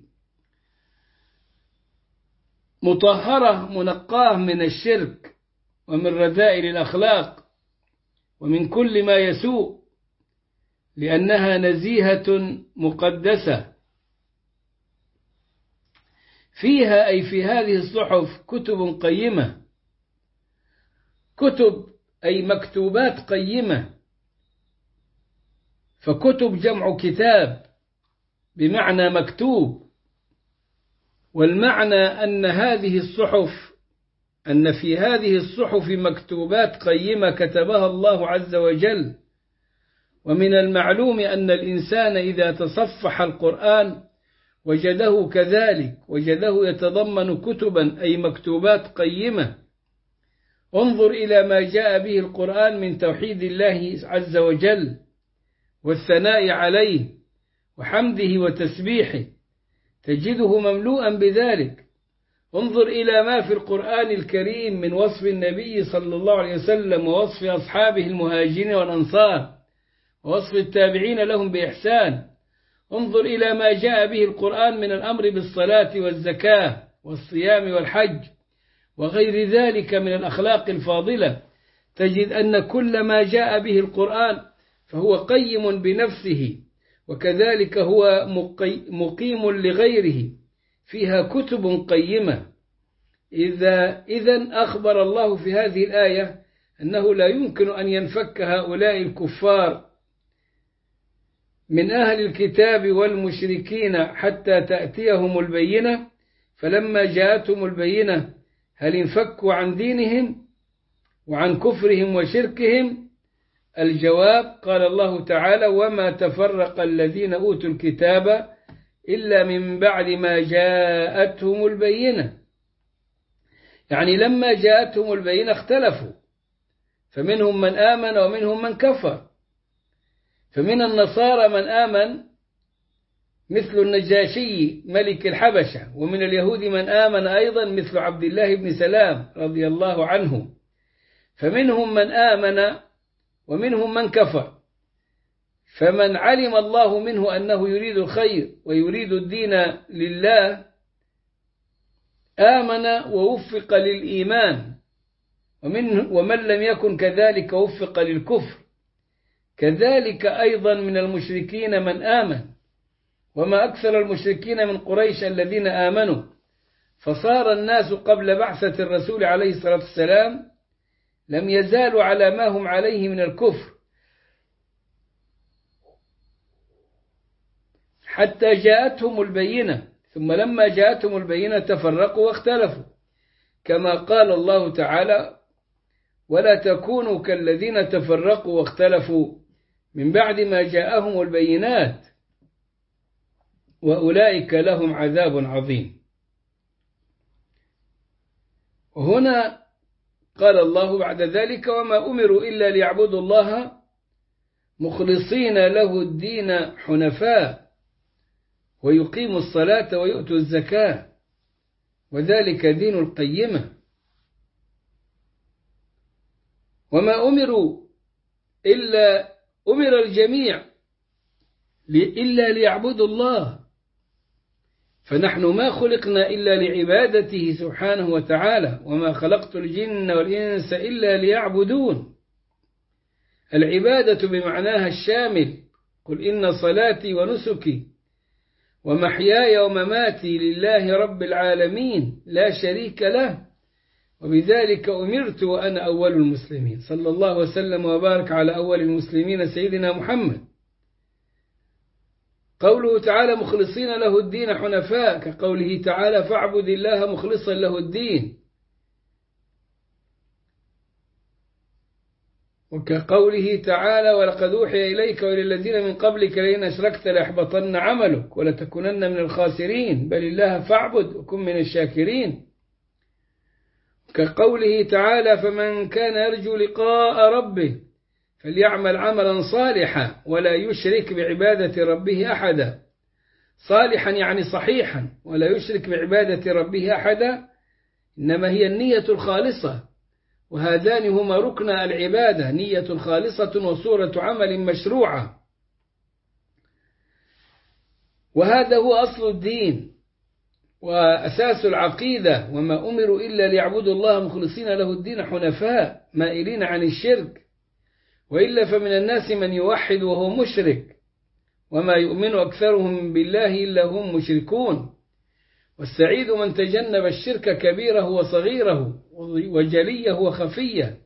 مطهرة منقاه من الشرك ومن رذائل الأخلاق ومن كل ما يسوء، لأنها نزيهة مقدسة. فيها أي في هذه الصحف كتب قيمة، كتب أي مكتوبات قيمة، فكتب جمع كتاب بمعنى مكتوب. والمعنى أن في هذه الصحف مكتوبات قيمة كتبها الله عز وجل. ومن المعلوم أن الإنسان إذا تصفح القرآن وجده كذلك، وجده يتضمن كتبا أي مكتوبات قيمة. انظر إلى ما جاء به القرآن من توحيد الله عز وجل والثناء عليه وحمده وتسبيحه، تجده مملوءا بذلك. انظر إلى ما في القرآن الكريم من وصف النبي صلى الله عليه وسلم ووصف أصحابه المهاجرين والأنصار ووصف التابعين لهم بإحسان. انظر إلى ما جاء به القرآن من الأمر بالصلاة والزكاة والصيام والحج وغير ذلك من الأخلاق الفاضلة، تجد أن كل ما جاء به القرآن فهو قيم بنفسه، وكذلك هو مقيم لغيره، فيها كتب قيمة. إذن أخبر الله في هذه الآية أنه لا يمكن أن ينفك هؤلاء الكفار من أهل الكتاب والمشركين حتى تأتيهم البينة. فلما جاءتهم البينة هل انفكوا عن دينهم وعن كفرهم وشركهم؟ الجواب قال الله تعالى: وما تفرق الذين أوتوا الكتاب إلا من بعد ما جاءتهم البينة. يعني لما جاءتهم البينة اختلفوا، فمنهم من آمن ومنهم من كفر. فمن النصارى من آمن مثل النجاشي ملك الحبشة، ومن اليهود من آمن أيضا مثل عبد الله بن سلام رضي الله عنه. فمنهم من آمن ومنهم من كفر. فمن علم الله منه أنه يريد الخير ويريد الدين لله آمن ووفق للإيمان، ومن لم يكن كذلك وفق للكفر. كذلك أيضا من المشركين من آمن، وما أكثر المشركين من قريش الذين آمنوا. فصار الناس قبل بعثة الرسول عليه الصلاة والسلام لم يزالوا على ما هم عليه من الكفر حتى جاءتهم البينة، ثم لما جاءتهم البينة تفرقوا واختلفوا، كما قال الله تعالى: ولا تكونوا كالذين تفرقوا واختلفوا من بعد ما جاءهم البينات وأولئك لهم عذاب عظيم. وهنا قال الله بعد ذلك: وما أمروا إلا ليعبدوا الله مخلصين له الدين حنفاء ويقيموا الصلاة ويؤتوا الزكاة وذلك دين القيمة. وما أمروا إلا أمر الجميع إلا ليعبدوا الله، فنحن ما خلقنا إلا لعبادته سبحانه وتعالى، وما خلقت الجن والإنس إلا ليعبدون. العبادة بمعناها الشامل: قل إن صلاتي ونسكي ومحياي ومماتي لله رب العالمين لا شريك له وبذلك أمرت وأنا أول المسلمين. صلى الله وسلم وبارك على أول المسلمين سيدنا محمد. قوله تعالى: مخلصين له الدين حنفاء، كقوله تعالى: فاعبد الله مخلصا له الدين، وكقوله تعالى: ولقد أوحي إليك وإلى الذين من قبلك لئن أشركت ليحبطن عملك ولتكونن من الخاسرين بل الله فاعبد وكن من الشاكرين. كقوله تعالى: فمن كان يرجو لقاء ربه فليعمل عملا صالحا ولا يشرك بعبادة ربه أحدا. صالحا يعني صحيحا، ولا يشرك بعبادة ربه أحدا إنما هي النية الخالصة، وهذان هما ركن العبادة: نية خالصة وصورة عمل مشروعة. وهذا هو أصل الدين وأساس العقيدة. وما أمروا إلا ليعبدوا الله مخلصين له الدين حنفاء مائلين عن الشرك، وإلا فمن الناس من يوحد وهو مشرك، وما يؤمن أكثرهم بالله إلا هم مشركون. والسعيد من تجنب الشرك كبيره وصغيره وجليه وخفيه.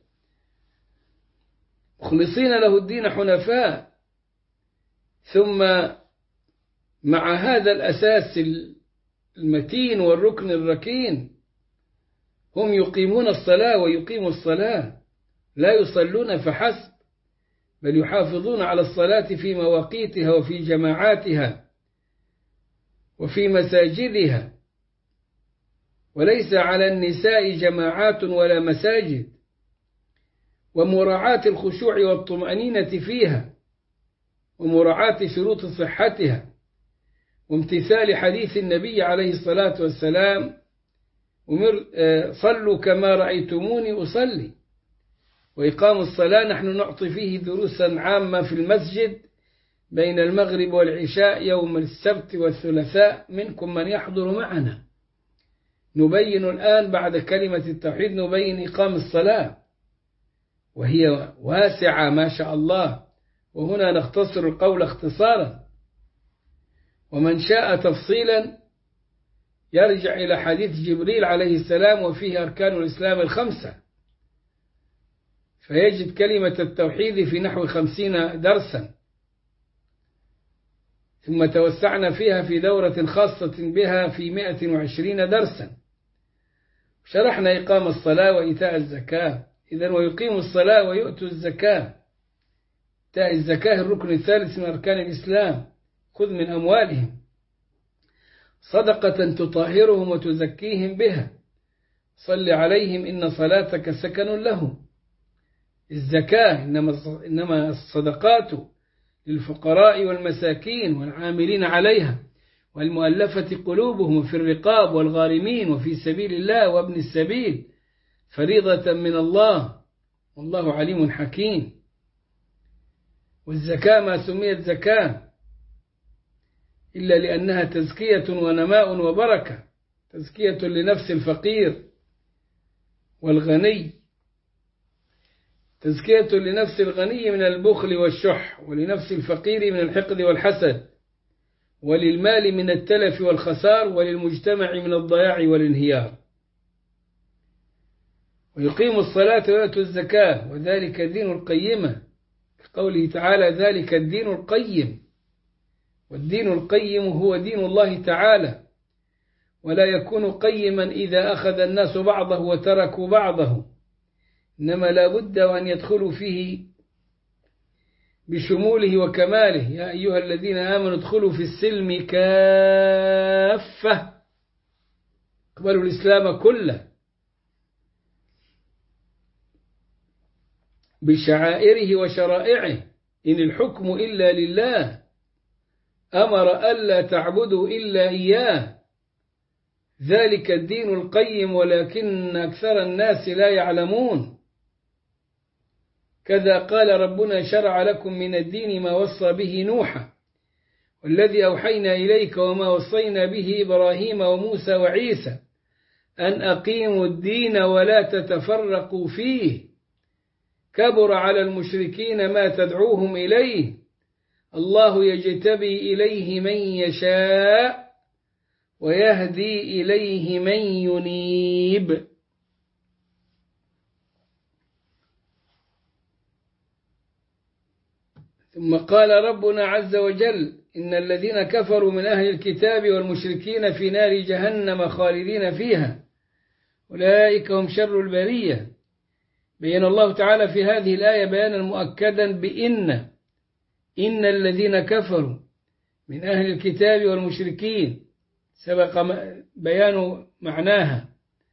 مخلصين له الدين حنفاء. ثم مع هذا الأساس المتين والركن الركين هم يقيمون الصلاة ويقيموا الصلاة، لا يصلون فحسب بل يحافظون على الصلاة في مواقيتها وفي جماعاتها وفي مساجدها، وليس على النساء جماعات ولا مساجد، ومراعاة الخشوع والطمأنينة فيها، ومراعاة شروط صحتها، وامتثال حديث النبي عليه الصلاة والسلام: صلوا كما رأيتموني أصلي. وإقام الصلاة نحن نعطي فيه دروسا عامة في المسجد بين المغرب والعشاء يوم السبت والثلاثاء، منكم من يحضر معنا. نبين الآن بعد كلمة التوحيد نبين إقام الصلاة، وهي واسعة ما شاء الله، وهنا نختصر القول اختصارا. ومن شاء تفصيلا يرجع إلى حديث جبريل عليه السلام وفيه أركان الإسلام الخمسة، فيجد كلمة التوحيد في نحو 50 درسا، ثم توسعنا فيها في دورة خاصة بها في 120 درسا. شرحنا إقام الصلاة وإيتاء الزكاة. إذن ويقيم الصلاة ويؤتوا الزكاة. إيتاء الزكاة الركن الثالث من أركان الإسلام. خذ من أموالهم صدقة تطهرهم وتزكيهم بها، صل عليهم إن صلاتك سكن لهم. الزكاة إنما الصدقات للفقراء والمساكين والعاملين عليها والمؤلفة قلوبهم في الرقاب والغارمين وفي سبيل الله وابن السبيل فريضة من الله والله عليم حكيم. والزكاة ما سميت زكاة إلا لأنها تزكية ونماء وبركة، تزكية لنفس الفقير والغني، تزكية لنفس الغني من البخل والشح، ولنفس الفقير من الحقد والحسد، وللمال من التلف والخسار، وللمجتمع من الضياع والانهيار. ويقيم الصلاة ويؤتوا الزكاة وذلك الدين القيمة، قوله تعالى ذلك الدين القيم. والدين القيم هو دين الله تعالى، ولا يكون قيما إذا أخذ الناس بعضه وتركوا بعضه، إنما لا بد وأن يدخلوا فيه بشموله وكماله. يا أيها الذين آمنوا ادخلوا في السلم كافة، اقبلوا الإسلام كله بشعائره وشرائعه، إن الحكم إلا لله، أمر ألا تعبدوا إلا إياه، ذلك الدين القيم ولكن أكثر الناس لا يعلمون. كذا قال ربنا شرع لكم من الدين ما وصى به نوحا والذي أوحينا إليك وما وصينا به إبراهيم وموسى وعيسى أن أقيموا الدين ولا تتفرقوا فيه، كبر على المشركين ما تدعوهم إليه، الله يجتبي إليه من يشاء ويهدي إليه من ينيب. ثم قال ربنا عز وجل إن الذين كفروا من أهل الكتاب والمشركين في نار جهنم خالدين فيها أولئك هم شر البرية. بين الله تعالى في هذه الآية بيانا مؤكدا إن الذين كفروا من أهل الكتاب والمشركين، سبق بيان معناها،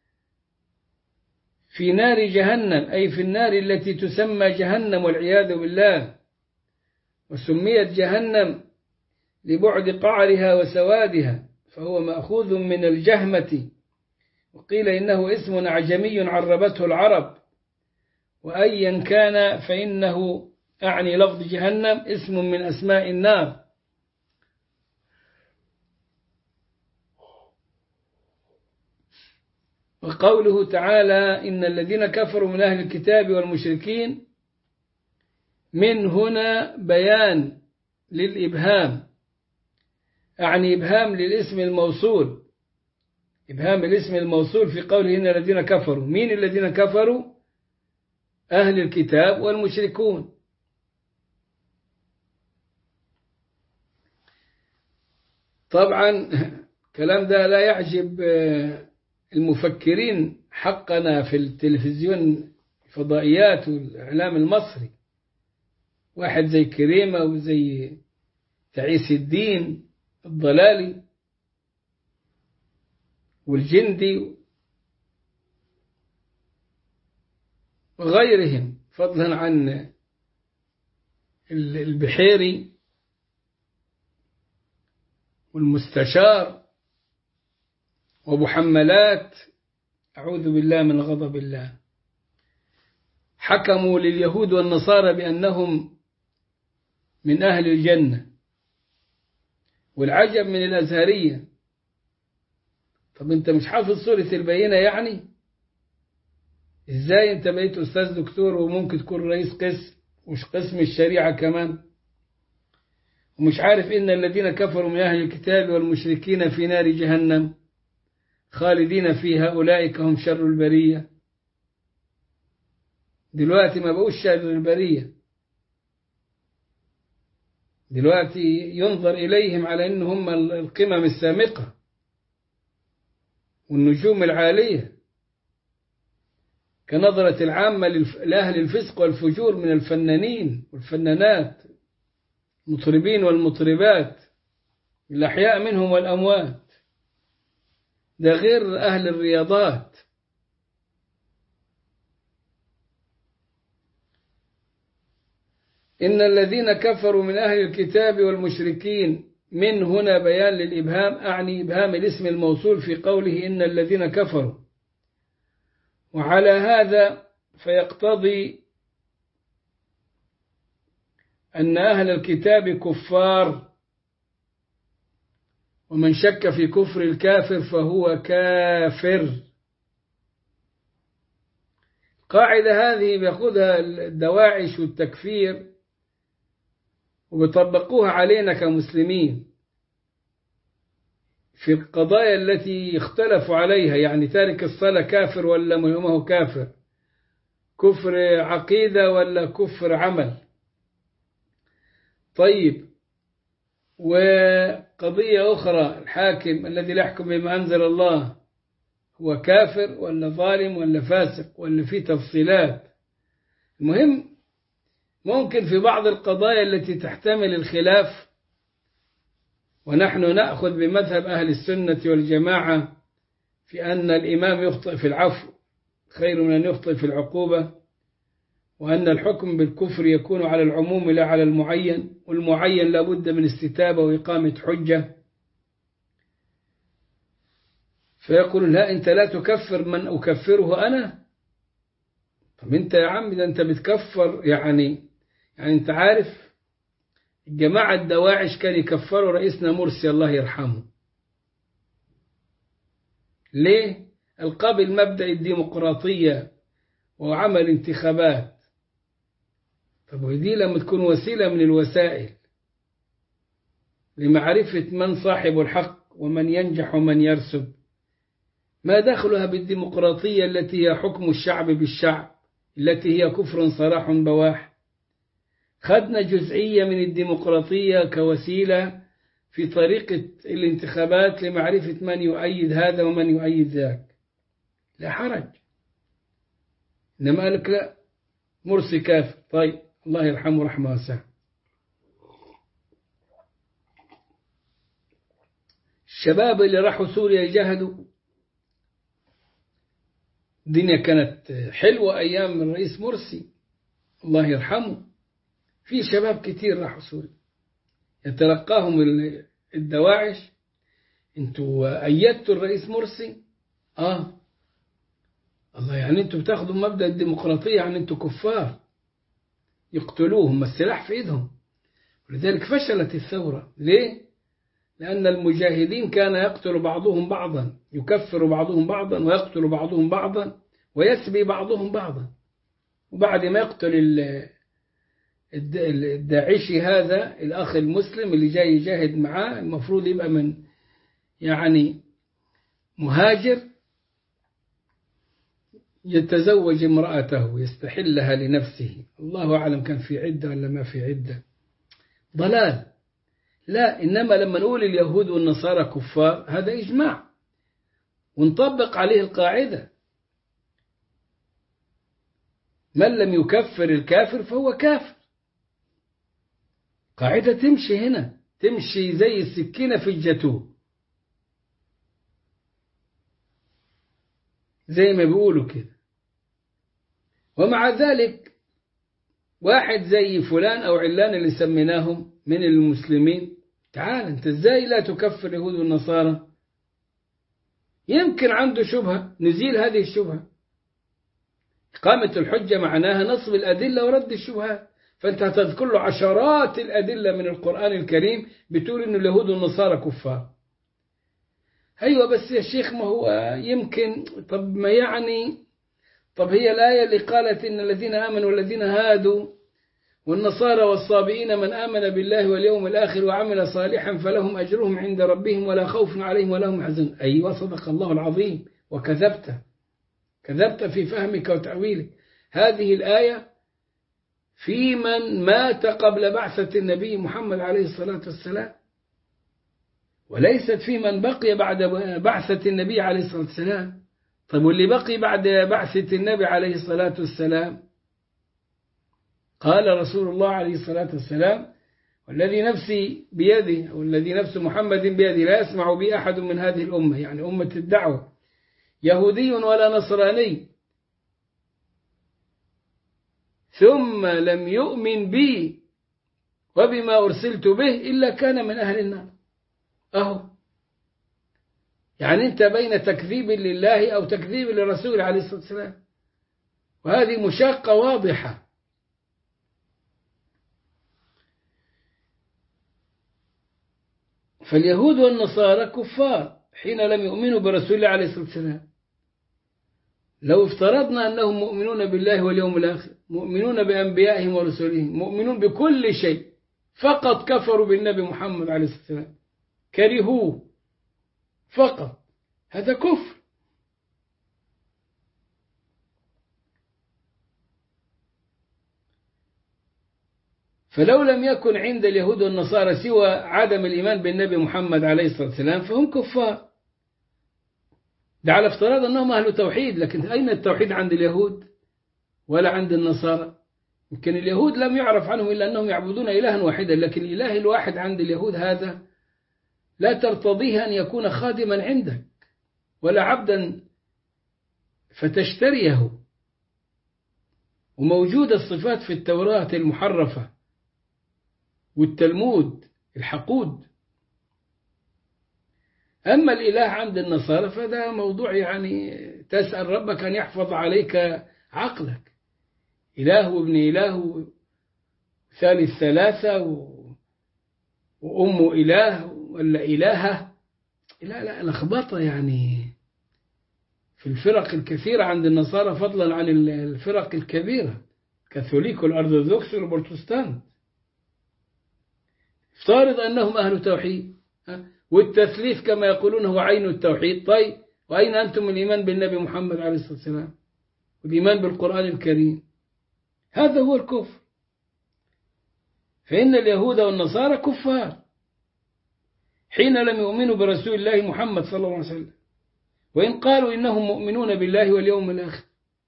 في نار جهنم أي في النار التي تسمى جهنم والعياذ بالله، وسميت جهنم لبعد قعرها وسوادها، فهو مأخوذ من الجهمة، وقيل إنه اسم أعجمي عربته العرب، وأيا كان فإنه أعني لفظ جهنم اسم من أسماء النار. وقوله تعالى إن الذين كفروا من أهل الكتاب والمشركين، من هنا بيان للإبهام، أعني إبهام للاسم الموصول، إبهام الاسم الموصول في قوله إن الذين كفروا. مين الذين كفروا؟ أهل الكتاب والمشركون. طبعا الكلام ده لا يعجب المفكرين حقنا في التلفزيون الفضائيات والإعلام المصري، واحد زي كريمة وزي تعيس الدين الضلالي والجندي وغيرهم، فضلا عن البحيري والمستشار وابو حملات، أعوذ بالله من غضب الله. حكموا لليهود والنصارى بأنهم من أهل الجنة، والعجب من الأزهرية طب أنت مش حافظ سورة البينة يعني؟ إزاي أنت بقيت أستاذ دكتور وممكن تكون رئيس قسم ومش قسم الشريعة كمان، ومش عارف إن الذين كفروا من أهل الكتاب والمشركين في نار جهنم خالدين فيها أولئك هم شر البرية. دلوقتي ما بقوش شر البرية، دلوقتي ينظر إليهم على إن هم القمم السامقة والنجوم العالية، كنظرة العامة لأهل الفسق والفجور من الفنانين والفنانات، المطربين والمطربات، الأحياء منهم والأموات، ده غير أهل الرياضات. إن الذين كفروا من أهل الكتاب والمشركين، من هنا بيان للإبهام، أعني إبهام الاسم الموصول في قوله إن الذين كفروا، وعلى هذا فيقتضي أن أهل الكتاب كفار، ومن شك في كفر الكافر فهو كافر. القاعدة هذه بيأخذها الدواعش والتكفير وبيطبقوها علينا كمسلمين في القضايا التي اختلفوا عليها، يعني تارك الصلاة كافر ولا ما هو كافر، كفر عقيدة ولا كفر عمل. طيب، وقضية أخرى، الحاكم الذي لا يحكم بما أنزل الله هو كافر ولا ظالم ولا فاسق ولا في تفصيلات. المهم ممكن في بعض القضايا التي تحتمل الخلاف، ونحن نأخذ بمذهب أهل السنة والجماعة في أن الإمام يخطئ في العفو خير من أن يخطئ في العقوبة، وأن الحكم بالكفر يكون على العموم لا على المعين، والمعين لا بد من استتابة وإقامة حجة. فيقول لا، أنت لا تكفر من أكفره أنا. طب أنت يا عم ده أنت بتكفر، يعني أنت عارف الجماعة الدواعش كان يكفروا رئيسنا مرسي الله يرحمه. ليه؟ القابل مبدأ الديمقراطية وعمل انتخابات. طب ودي لما تكون وسيلة من الوسائل لمعرفة من صاحب الحق ومن ينجح ومن يرسب، ما دخلها بالديمقراطية التي هي حكم الشعب بالشعب، التي هي كفر صراح بواح. خدنا جزئية من الديمقراطية كوسيلة في طريقة الانتخابات لمعرفة من يؤيد هذا ومن يؤيد ذاك، لا حرج. إنما قالك لا، مرسي كافر، طيب الله يرحمه رحمه واسعة. الشباب اللي راحوا سوريا جاهدوا، الدنيا كانت حلوة أيام الرئيس مرسي الله يرحمه. في شباب كتير راحوا سوريا يتلقاهم الدواعش، انتوا أيدتوا الرئيس مرسي؟ الله، يعني انتوا بتاخدوا مبدأ الديمقراطية، يعني انتوا كفار. يقتلوهم، السلاح في ايدهم. ولذلك فشلت الثورة. ليه؟ لأن المجاهدين كان يقتل بعضهم بعضا، يكفر بعضهم بعضا ويقتل بعضهم بعضا ويسبي بعضهم بعضا. وبعد ما يقتل الداعشي هذا الأخ المسلم اللي جاي يجاهد معاه، المفروض يبقى من يعني مهاجر، يتزوج امرأته يستحلها لنفسه. الله أعلم كان في عدة ولا ما في عدة. ضلال. لا، إنما لما نقول اليهود والنصارى كفار هذا إجماع، ونطبق عليه القاعدة: من لم يكفر الكافر فهو كافر. قاعدة تمشي هنا، تمشي زي السكينة في الجاتوه، زي ما بيقولوا كده. ومع ذلك واحد زي فلان أو علان اللي سميناهم من المسلمين، تعال أنت إزاي لا تكفر اليهود والنصارى؟ يمكن عنده شبهة، نزيل هذه الشبهة. إقامة الحجة معناها نصب الأدلة ورد الشبهات. فأنت هتذكر له عشرات الأدلة من القرآن الكريم بتقول إن اليهود والنصارى كفار. أيوة بس يا شيخ ما هو يمكن، طب ما يعني، طب هي الآية اللي قالت إن الذين آمنوا والذين هادوا والنصارى والصابئين من آمن بالله واليوم الآخر وعمل صالحا فلهم أجرهم عند ربهم ولا خوف عليهم ولا هم يحزنون. أيوة صدق الله العظيم، كذبت في فهمك وتأويلك. هذه الآية في من مات قبل بعثة النبي محمد عليه الصلاة والسلام، وليست في من بقي بعد بعثة النبي عليه الصلاة والسلام. طيب واللي بقي بعد بعثة النبي عليه الصلاة والسلام، قال رسول الله عليه الصلاة والسلام: والذي نفسي بيده أو الذي نفس محمد بيده لا يسمع بي أحد من هذه الأمة، يعني أمة الدعوة، يهودي ولا نصراني ثم لم يؤمن بي وبما أرسلت به إلا كان من أهل النار. أهو يعني أنت بين تكذيب لله أو تكذيب للرسول عليه الصلاة والسلام، وهذه مشاقة واضحة. فاليهود والنصارى كفار حين لم يؤمنوا برسول الله عليه الصلاة والسلام. لو افترضنا أنهم مؤمنون بالله واليوم الآخر، مؤمنون بأنبيائهم ورسولهم، مؤمنون بكل شيء، فقط كفروا بالنبي محمد عليه الصلاة والسلام، كرهوه فقط، هذا كفر. فلو لم يكن عند اليهود والنصارى سوى عدم الإيمان بالنبي محمد عليه الصلاة والسلام فهم كفار. ده على افتراض أنهم أهل توحيد، لكن أين التوحيد عند اليهود ولا عند النصارى؟ يمكن اليهود لم يعرف عنهم إلا أنهم يعبدون إلها واحدا، لكن الإله الواحد عند اليهود هذا لا ترتضيه أن يكون خادما عندك ولا عبدا فتشتريه. وموجود الصفات في التوراة المحرفة والتلمود الحقود. أما الإله عند النصارى فده موضوع يعني تسأل ربك أن يحفظ عليك عقلك. إله وابن إله ثالث ثلاثة وأم إله ولا إلهة، لا لخبطة يعني في الفرق الكثيرة عند النصارى، فضلا عن الفرق الكبيرة كاثوليك والأرثوذكس والبروتستانت. افترض أنهم أهل توحيد، والتثليث كما يقولون هو عين التوحيد. طيب وأين أنتم من الإيمان بالنبي محمد عليه الصلاة والسلام والإيمان بالقرآن الكريم؟ هذا هو الكفر. فإن اليهود والنصارى كفار حين لم يؤمنوا برسول الله محمد صلى الله عليه وسلم، وإن قالوا إنهم مؤمنون بالله واليوم الآخر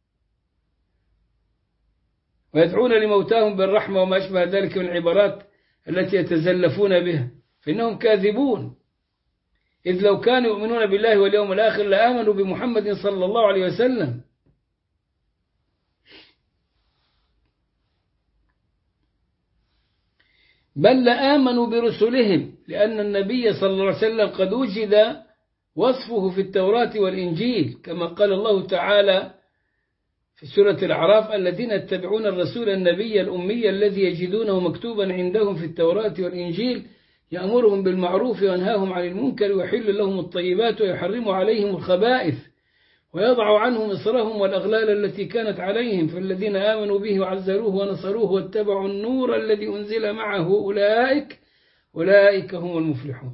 ويدعون لموتاهم بالرحمة وما أشبه ذلك من العبارات التي يتزلفون بها، فإنهم كاذبون. إذ لو كانوا يؤمنون بالله واليوم الآخر لآمنوا بمحمد صلى الله عليه وسلم. بل لآمنوا برسلهم، لأن النبي صلى الله عليه وسلم قد وجد وصفه في التوراة والإنجيل، كما قال الله تعالى في سورة الأعراف: الذين يتبعون الرسول النبي الأمي الذي يجدونه مكتوبا عندهم في التوراة والإنجيل يأمرهم بالمعروف وينهاهم عن المنكر ويحل لهم الطيبات ويحرم عليهم الخبائث ويضع عنهم إصرهم والأغلال التي كانت عليهم، فالذين آمنوا به وعزروه ونصروه واتبعوا النور الذي أنزل معه أولئك هم المفلحون.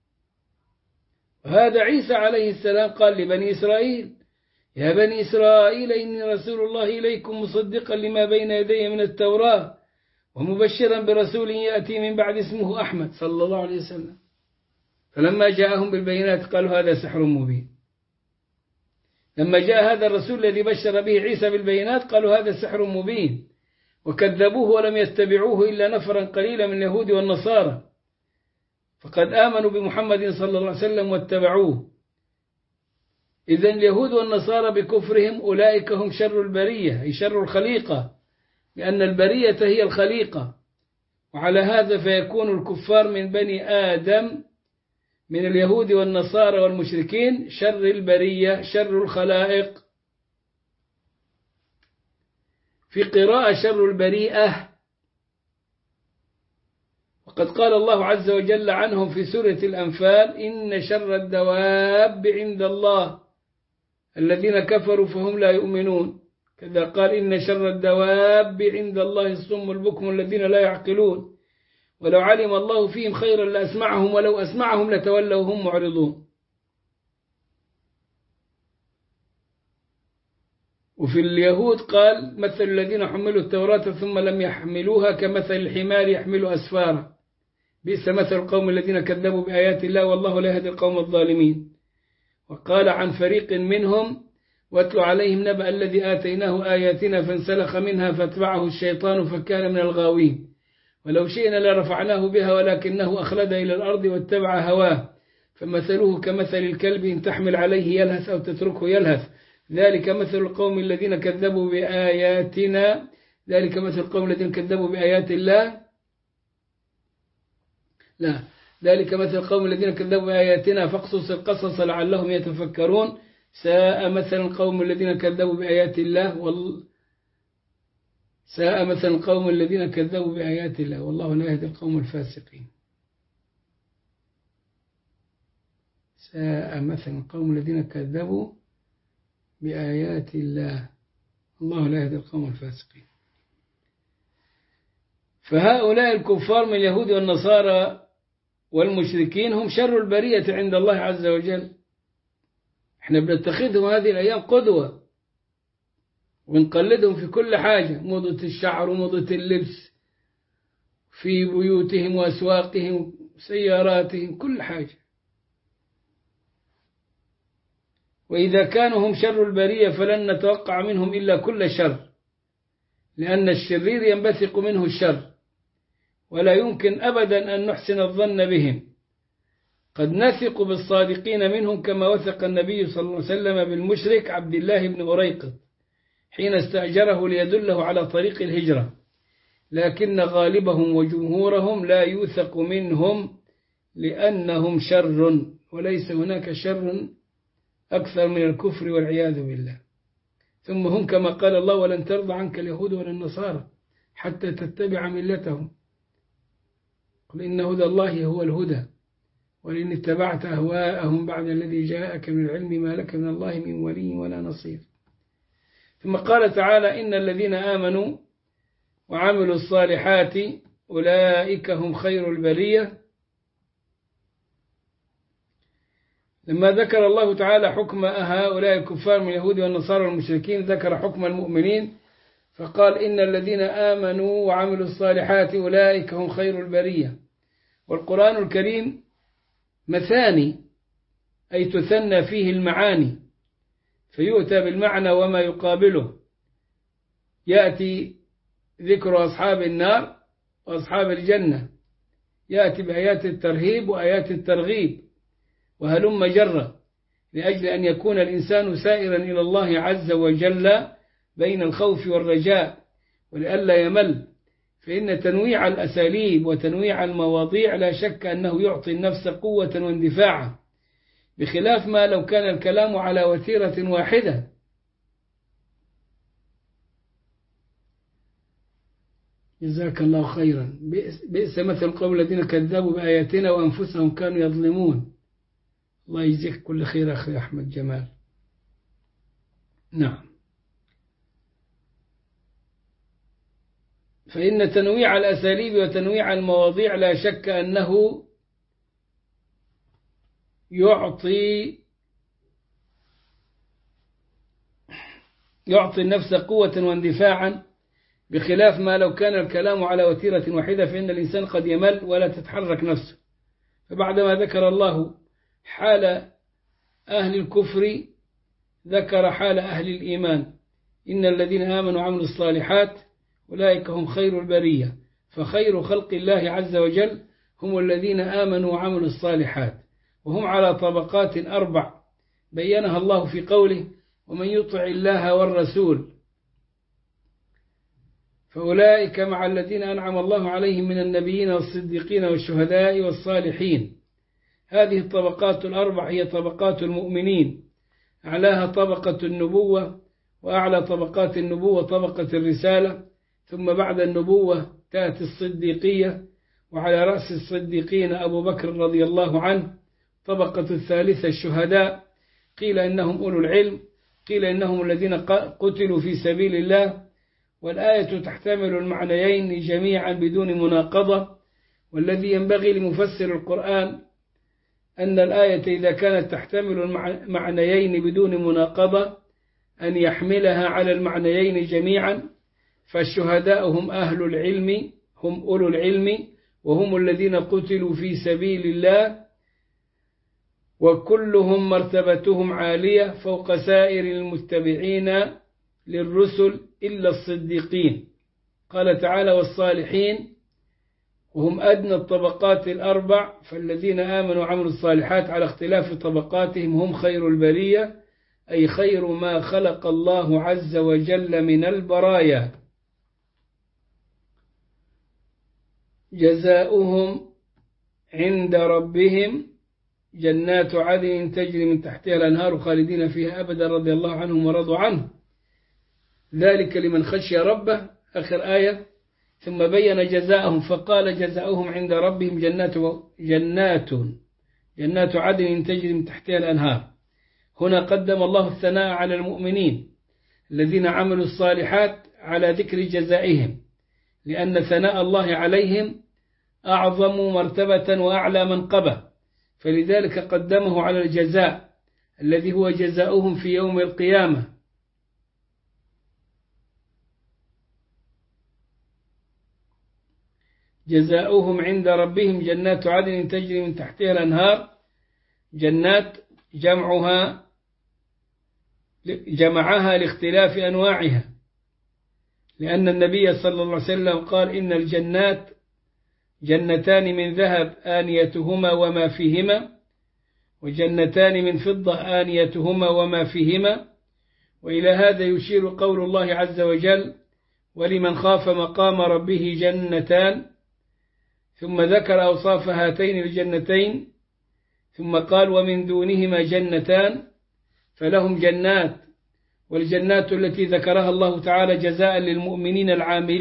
وهذا عيسى عليه السلام قال لبني إسرائيل: يا بني إسرائيل إني رسول الله إليكم مصدقا لما بين يدي من التوراة ومبشرا برسول يأتي من بعد اسمه أحمد صلى الله عليه وسلم. فلما جاءهم بالبينات قالوا هذا سحر مبين. لما جاء هذا الرسول الذي بشر به عيسى بالبينات قالوا هذا سحر مبين، وكذبوه ولم يتبعوه إلا نفرا قليلا من اليهود والنصارى، فقد آمنوا بمحمد صلى الله عليه وسلم واتبعوه. إذن اليهود والنصارى بكفرهم أولئك هم شر البرية، أي شر الخليقة، لأن البرية هي الخليقة. وعلى هذا فيكون الكفار من بني آدم من اليهود والنصارى والمشركين شر البرية، شر الخلائق. في قراءة شر البريئة، وقد قال الله عز وجل عنهم في سورة الأنفال: إن شر الدواب عند الله الذين كفروا فهم لا يؤمنون. كذا قال: إن شر الدواب عند الله الصم البكم الذين لا يعقلون ولو علم الله فيهم خيرا لأسمعهم ولو أسمعهم لتولوا هم معرضون. وفي اليهود قال: مثل الذين حملوا التوراة ثم لم يحملوها كمثل الحمار يحمل أسفارا بئس مثل القوم الذين كذبوا بآيات الله والله لا يهدي القوم الظالمين. وقال عن فريق منهم: واتل عليهم نبأ الذي آتيناه آياتنا فانسلخ منها فاتبعه الشيطان فكان من الغاوين ولو شئنا لرفعناه بها ولكنه أخلد إلى الأرض واتبع هواه فمثله كمثل الكلب إن تحمل عليه يلهث أو تتركه يلهث ذلك مثل القوم الذين كذبوا بآياتنا ذلك مثل القوم الذين كذبوا بآيات الله لا ذلك مثل القوم الذين كذبوا بآياتنا فاقصص القصص لعلهم يتفكرون ساء مثل القوم الذين كذبوا بآيات الله ساء مثل القوم الذين كذبوا بآيات الله والله لا يهدي القوم الفاسقين. ساء مثل القوم الذين كذبوا بآيات الله الله لا يهدي القوم الفاسقين. فهؤلاء الكفار من اليهود والنصارى والمشركين هم شر البرية عند الله عز وجل. احنا بنتخذهم هذه الأيام قدوة ونقلدهم في كل حاجة، موضة الشعر وموضة اللبس في بيوتهم وأسواقهم وسياراتهم كل حاجة. وإذا كانوا هم شر البرية فلن نتوقع منهم إلا كل شر لأن الشرير ينبثق منه الشر ولا يمكن أبدا أن نحسن الظن بهم. قد نثق بالصادقين منهم كما وثق النبي صلى الله عليه وسلم بالمشرك عبد الله بن أريقط حين استأجره ليدله على طريق الهجرة، لكن غالبهم وجمهورهم لا يوثق منهم لأنهم شر وليس هناك شر أكثر من الكفر والعياذ بالله. ثم هم كما قال الله: ولن ترضى عنك اليهود ولا النصارى حتى تتبع ملتهم قل إن هدى الله هو الهدى ولئن اتبعت أهواءهم بعد الذي جاءك من العلم ما لك من الله من ولي ولا نصير. ثم قال تعالى: إن الذين آمنوا وعملوا الصالحات أولئك هم خير البرية. لما ذكر الله تعالى حكم هؤلاء الكفار من اليهود والنصارى والمشركين ذكر حكم المؤمنين فقال: إن الذين آمنوا وعملوا الصالحات أولئك هم خير البرية. والقرآن الكريم مثاني أي تثنى فيه المعاني فيؤتى بالمعنى وما يقابله. يأتي ذكر أصحاب النار وأصحاب الجنة، يأتي بآيات الترهيب وآيات الترغيب وهلم جرة لأجل أن يكون الإنسان سائرا إلى الله عز وجل بين الخوف والرجاء ولئلا يمل، فإن تنويع الأساليب وتنويع المواضيع لا شك أنه يعطي النفس قوة واندفاعا بخلاف ما لو كان الكلام على وتيرة واحدة. جزاك الله خيرا. بئس مثل القوم الذين كذبوا بآياتنا وأنفسهم كانوا يظلمون. الله يجزيك كل خير أخي أحمد جمال. نعم. فإن تنويع الأساليب وتنويع المواضيع لا شك أنه يعطي النفس قوة واندفاعا بخلاف ما لو كان الكلام على وتيرة واحدة فإن الإنسان قد يمل ولا تتحرك نفسه. فبعدما ذكر الله حال أهل الكفر ذكر حال أهل الإيمان: إن الذين آمنوا وعملوا الصالحات أولئك هم خير البرية. فخير خلق الله عز وجل هم الذين آمنوا وعملوا الصالحات، وهم على طبقات 4 بينها الله في قوله: ومن يطع الله والرسول فأولئك مع الذين أنعم الله عليهم من النبيين والصديقين والشهداء والصالحين. هذه الطبقات 4 هي طبقات المؤمنين، أعلاها طبقة النبوة، وأعلى طبقات النبوة طبقة الرسالة، ثم بعد النبوة تأتي الصديقية، وعلى رأس الصديقين أبو بكر رضي الله عنه. طبقة الثالثة الشهداء، قيل إنهم أولو العلم، قيل إنهم الذين قتلوا في سبيل الله. والآية تحتمل المعنيين جميعا بدون مناقضة. والذي ينبغي لمفسر القرآن أن الآية إذا كانت تحتمل المعنيين بدون مناقضة أن يحملها على المعنيين جميعا، فالشهداء هم أهل العلم، هم أولو العلم، وهم الذين قتلوا في سبيل الله، وكلهم مرتبتهم عالية فوق سائر المتبعين للرسل إلا الصديقين. قال تعالى: والصالحين، وهم أدنى الطبقات الأربع، فالذين آمنوا وعملوا الصالحات على اختلاف طبقاتهم هم خير البرية، أي خير ما خلق الله عز وجل من البرايا. جزاؤهم عند ربهم جنات عدن تجري من تحتها الأنهار خالدين فيها أبدا رضي الله عنهم ورضوا عنه، ذلك لمن خشي ربه، آخر آية. ثم بين جزاءهم فقال: جزاؤهم عند ربهم جنات عدن تجري من تحتها الأنهار. هنا قدم الله الثناء على المؤمنين الذين عملوا الصالحات على ذكر جزائهم، لأن ثناء الله عليهم أعظم مرتبة وأعلى منقبة، فلذلك قدمه على الجزاء الذي هو جزاؤهم في يوم القيامة. جزاؤهم عند ربهم جنات عدن تجري من تحتها الأنهار. جنات جمعها لاختلاف أنواعها، لأن النبي صلى الله عليه وسلم قال: إن الجنات جنتان من ذهب آنيتهما وما فيهما، وجنتان من فضة آنيتهما وما فيهما. وإلى هذا يشير قول الله عز وجل: ولمن خاف مقام ربه جنتان، ثم ذكر أوصاف هاتين الجنتين، ثم قال: ومن دونهما جنتان، فلهم جنات. والجنات التي ذكرها الله تعالى جزاء للمؤمنين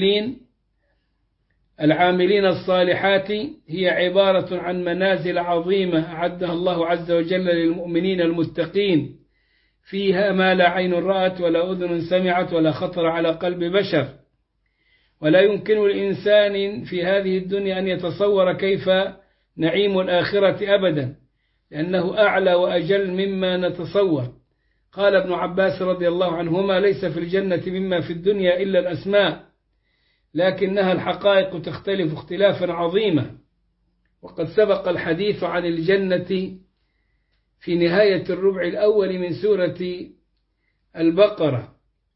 العاملين الصالحات هي عبارة عن منازل عظيمة أعدها الله عز وجل للمؤمنين المتقين، فيها ما لا عين رأت ولا أذن سمعت ولا خطر على قلب بشر. ولا يمكن الإنسان في هذه الدنيا أن يتصور كيف نعيم الآخرة أبدا، لأنه أعلى وأجل مما نتصور. قال ابن عباس رضي الله عنهما: ليس في الجنة مما في الدنيا إلا الأسماء، لكنها الحقائق تختلف اختلافا عظيما. وقد سبق الحديث عن الجنة في نهاية الربع الأول من سورة البقرة.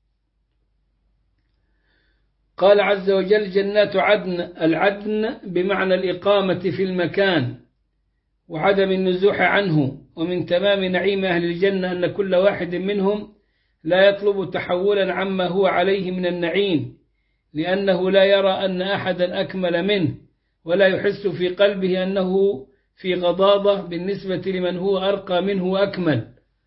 قال عز وجل: جنات عدن. العدن بمعنى الإقامة في المكان وعدم النزوح عنه. ومن تمام نعيم أهل الجنة أن كل واحد منهم لا يطلب تحولا عما هو عليه من النعيم، لأنه لا يرى أن أحدا أكمل منه، ولا يحس في قلبه أنه في غضاضة بالنسبة لمن هو أرقى منه وأكمل.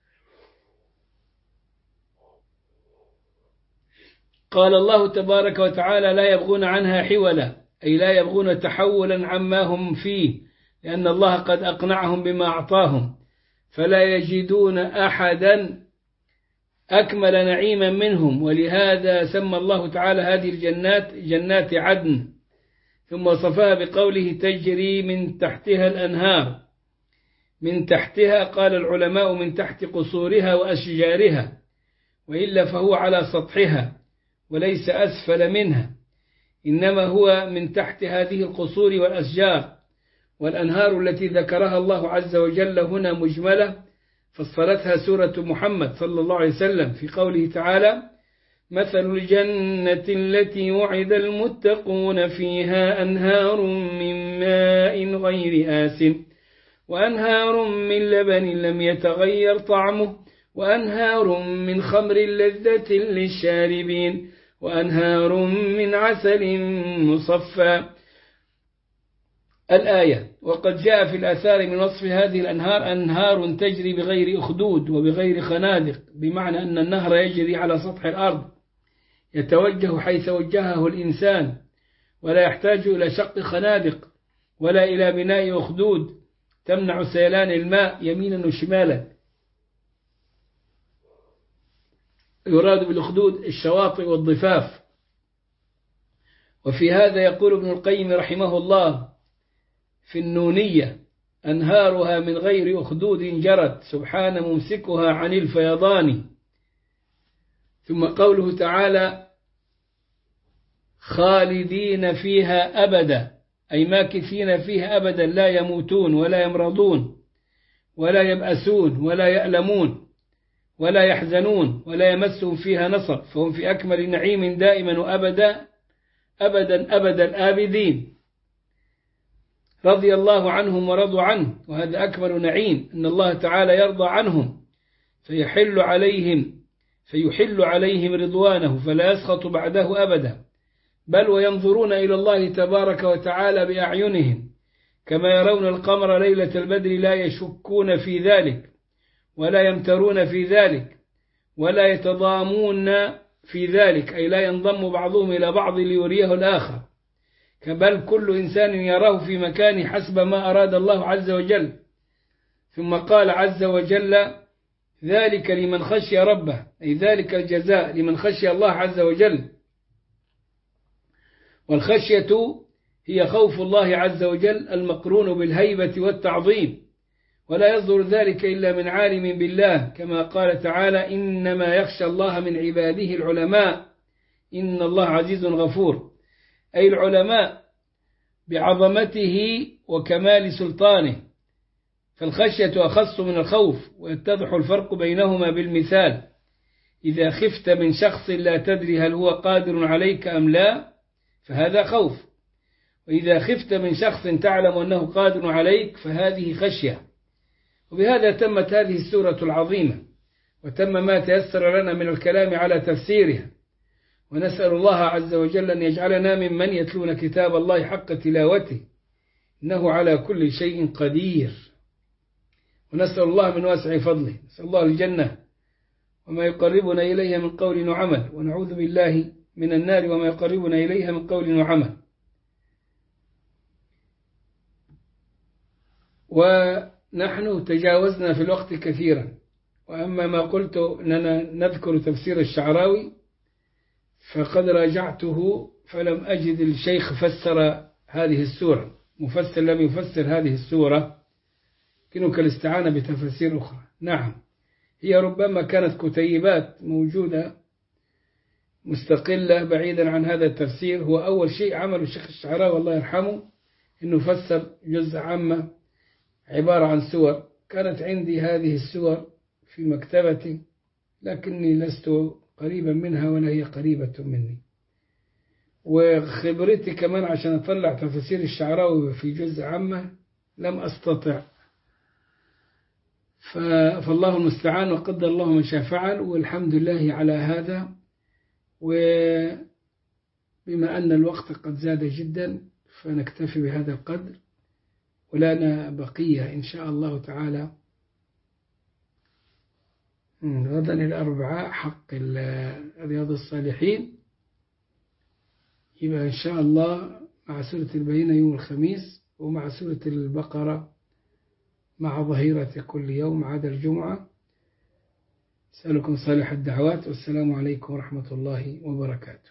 قال الله تبارك وتعالى: لا يبغون عنها حولا، أي لا يبغون تحولا عما هم فيه، لأن الله قد أقنعهم بما أعطاهم، فلا يجدون أحدا أكمل نعيما منهم. ولهذا سمى الله تعالى هذه الجنات جنات عدن، ثم وصفها بقوله: تجري من تحتها الأنهار. من تحتها قال العلماء من تحت قصورها وأشجارها، وإلا فهو على سطحها وليس أسفل منها، إنما هو من تحت هذه القصور والأشجار. والأنهار التي ذكرها الله عز وجل هنا مجملة فصلتها سورة محمد صلى الله عليه وسلم في قوله تعالى: مثل الجنة التي وعد المتقون فيها أنهار من ماء غير آسن، وأنهار من لبن لم يتغير طعمه، وأنهار من خمر لذة للشاربين، وأنهار من عسل مصفى. الآية. وقد جاء في الآثار من وصف هذه الأنهار: أنهار تجري بغير أخدود وبغير خنادق، بمعنى أن النهر يجري على سطح الأرض يتوجه حيث وجهه الإنسان، ولا يحتاج إلى شق خنادق. ولا إلى بناء أخدود تمنع سيلان الماء يمينا وشمالا. يراد بالأخدود الشواطئ والضفاف. وفي هذا يقول ابن القيم رحمه الله في النونية: أنهارها من غير أخدود جرت سبحان ممسكها عن الفيضان. ثم قوله تعالى: خالدين فيها أبدا، أي ماكثين فيها أبدا، لا يموتون ولا يمرضون ولا يبأسون ولا يألمون ولا يحزنون ولا يمسهم فيها نصب، فهم في أكمل نعيم دائما وأبدا أبدا أبدا الآبدين، رضي الله عنهم ورضوا عنه. وهذا أكمل نعيم، أن الله تعالى يرضى عنهم فيحل عليهم رضوانه فلا يسخط بعده أبدا، بل وينظرون إلى الله تبارك وتعالى بأعينهم كما يرون القمر ليلة البدر، لا يشكون في ذلك ولا يمترون في ذلك ولا يتضامون في ذلك، أي لا ينضم بعضهم إلى بعض ليريه الآخر، بل كل إنسان يراه في مكانه حسب ما أراد الله عز وجل. ثم قال عز وجل: ذلك لمن خشي ربه، أي ذلك الجزاء لمن خشي الله عز وجل. والخشية هي خوف الله عز وجل المقرون بالهيبة والتعظيم، ولا يصدر ذلك إلا من عالم بالله، كما قال تعالى: إنما يخشى الله من عباده العلماء إن الله عزيز غفور، أي العلماء بعظمته وكمال سلطانه. فالخشية أخص من الخوف، ويتضح الفرق بينهما بالمثال: إذا خفت من شخص لا تدري هل هو قادر عليك أم لا فهذا خوف، وإذا خفت من شخص تعلم أنه قادر عليك فهذه خشية. وبهذا تمت هذه السورة العظيمة، وتم ما تيسر لنا من الكلام على تفسيرها، ونسأل الله عز وجل أن يجعلنا ممن يتلون كتاب الله حق تلاوته، إنه على كل شيء قدير. ونسأل الله من واسع فضله، نسأل الله الجنة وما يقربنا إليها من قول وعمل، ونعوذ بالله من النار وما يقربنا إليها من قول وعمل. ونحن تجاوزنا في الوقت كثيرا، وأما ما قلت أننا نذكر تفسير الشعراوي فقد راجعته فلم أجد الشيخ فسر هذه السورة، مفسر لم يفسر هذه السورة، يمكنك الاستعانة بتفاسير أخرى. نعم، هي ربما كانت كتيبات موجودة مستقلة بعيدا عن هذا التفسير. هو أول شيء عمله الشيخ الشعراوي الله يرحمه أنه فسر جزء عامة عبارة عن سور. كانت عندي هذه السور في مكتبتي، لكني لست قريبا منها ولا هي قريبة مني، وخبرتي كمان عشان أطلع تفسير الشعراوي في جزء عامة لم أستطع، فالله المستعان وقدر الله ما شاء فعل، والحمد لله على هذا. وبما أن الوقت قد زاد جدا فنكتفي بهذا القدر، ولنا بقية إن شاء الله تعالى غدا الأربعاء حق رياض الصالحين، يبقى إن شاء الله مع سورة البينة يوم الخميس، ومع سورة البقرة مع ظهيرة كل يوم عدا الجمعة. أسألكم صالح الدعوات، والسلام عليكم ورحمة الله وبركاته.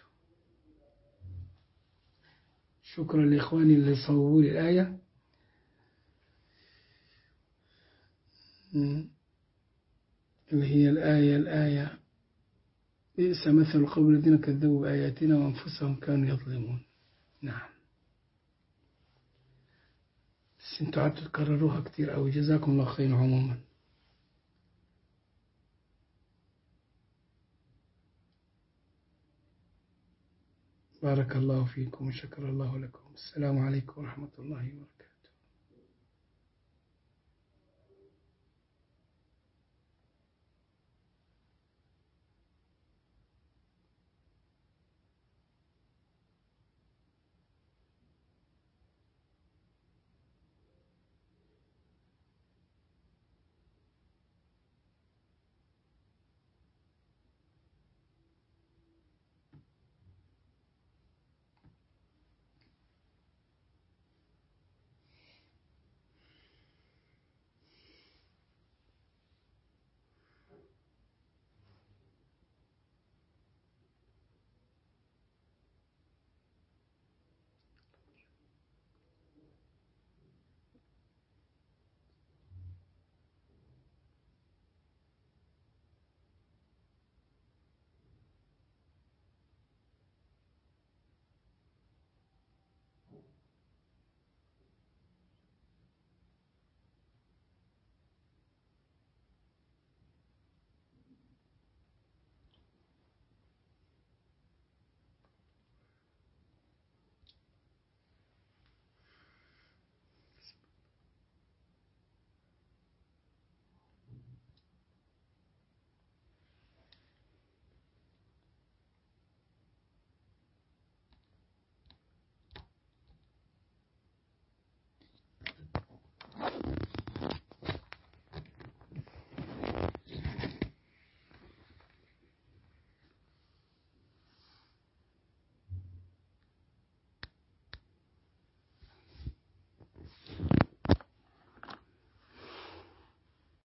شكرا لإخواني اللي صوبوا لي الآية. اللي هي الآية بئس مثل القوم الذين كذبوا بآياتنا وأنفسهم كانوا يظلمون. نعم، بس انتوا عدتوا تكرروها كتير أوي، جزاكم الله خير عموما. بارك الله فيكم وشكر الله لكم. السلام عليكم ورحمة الله وبركاته.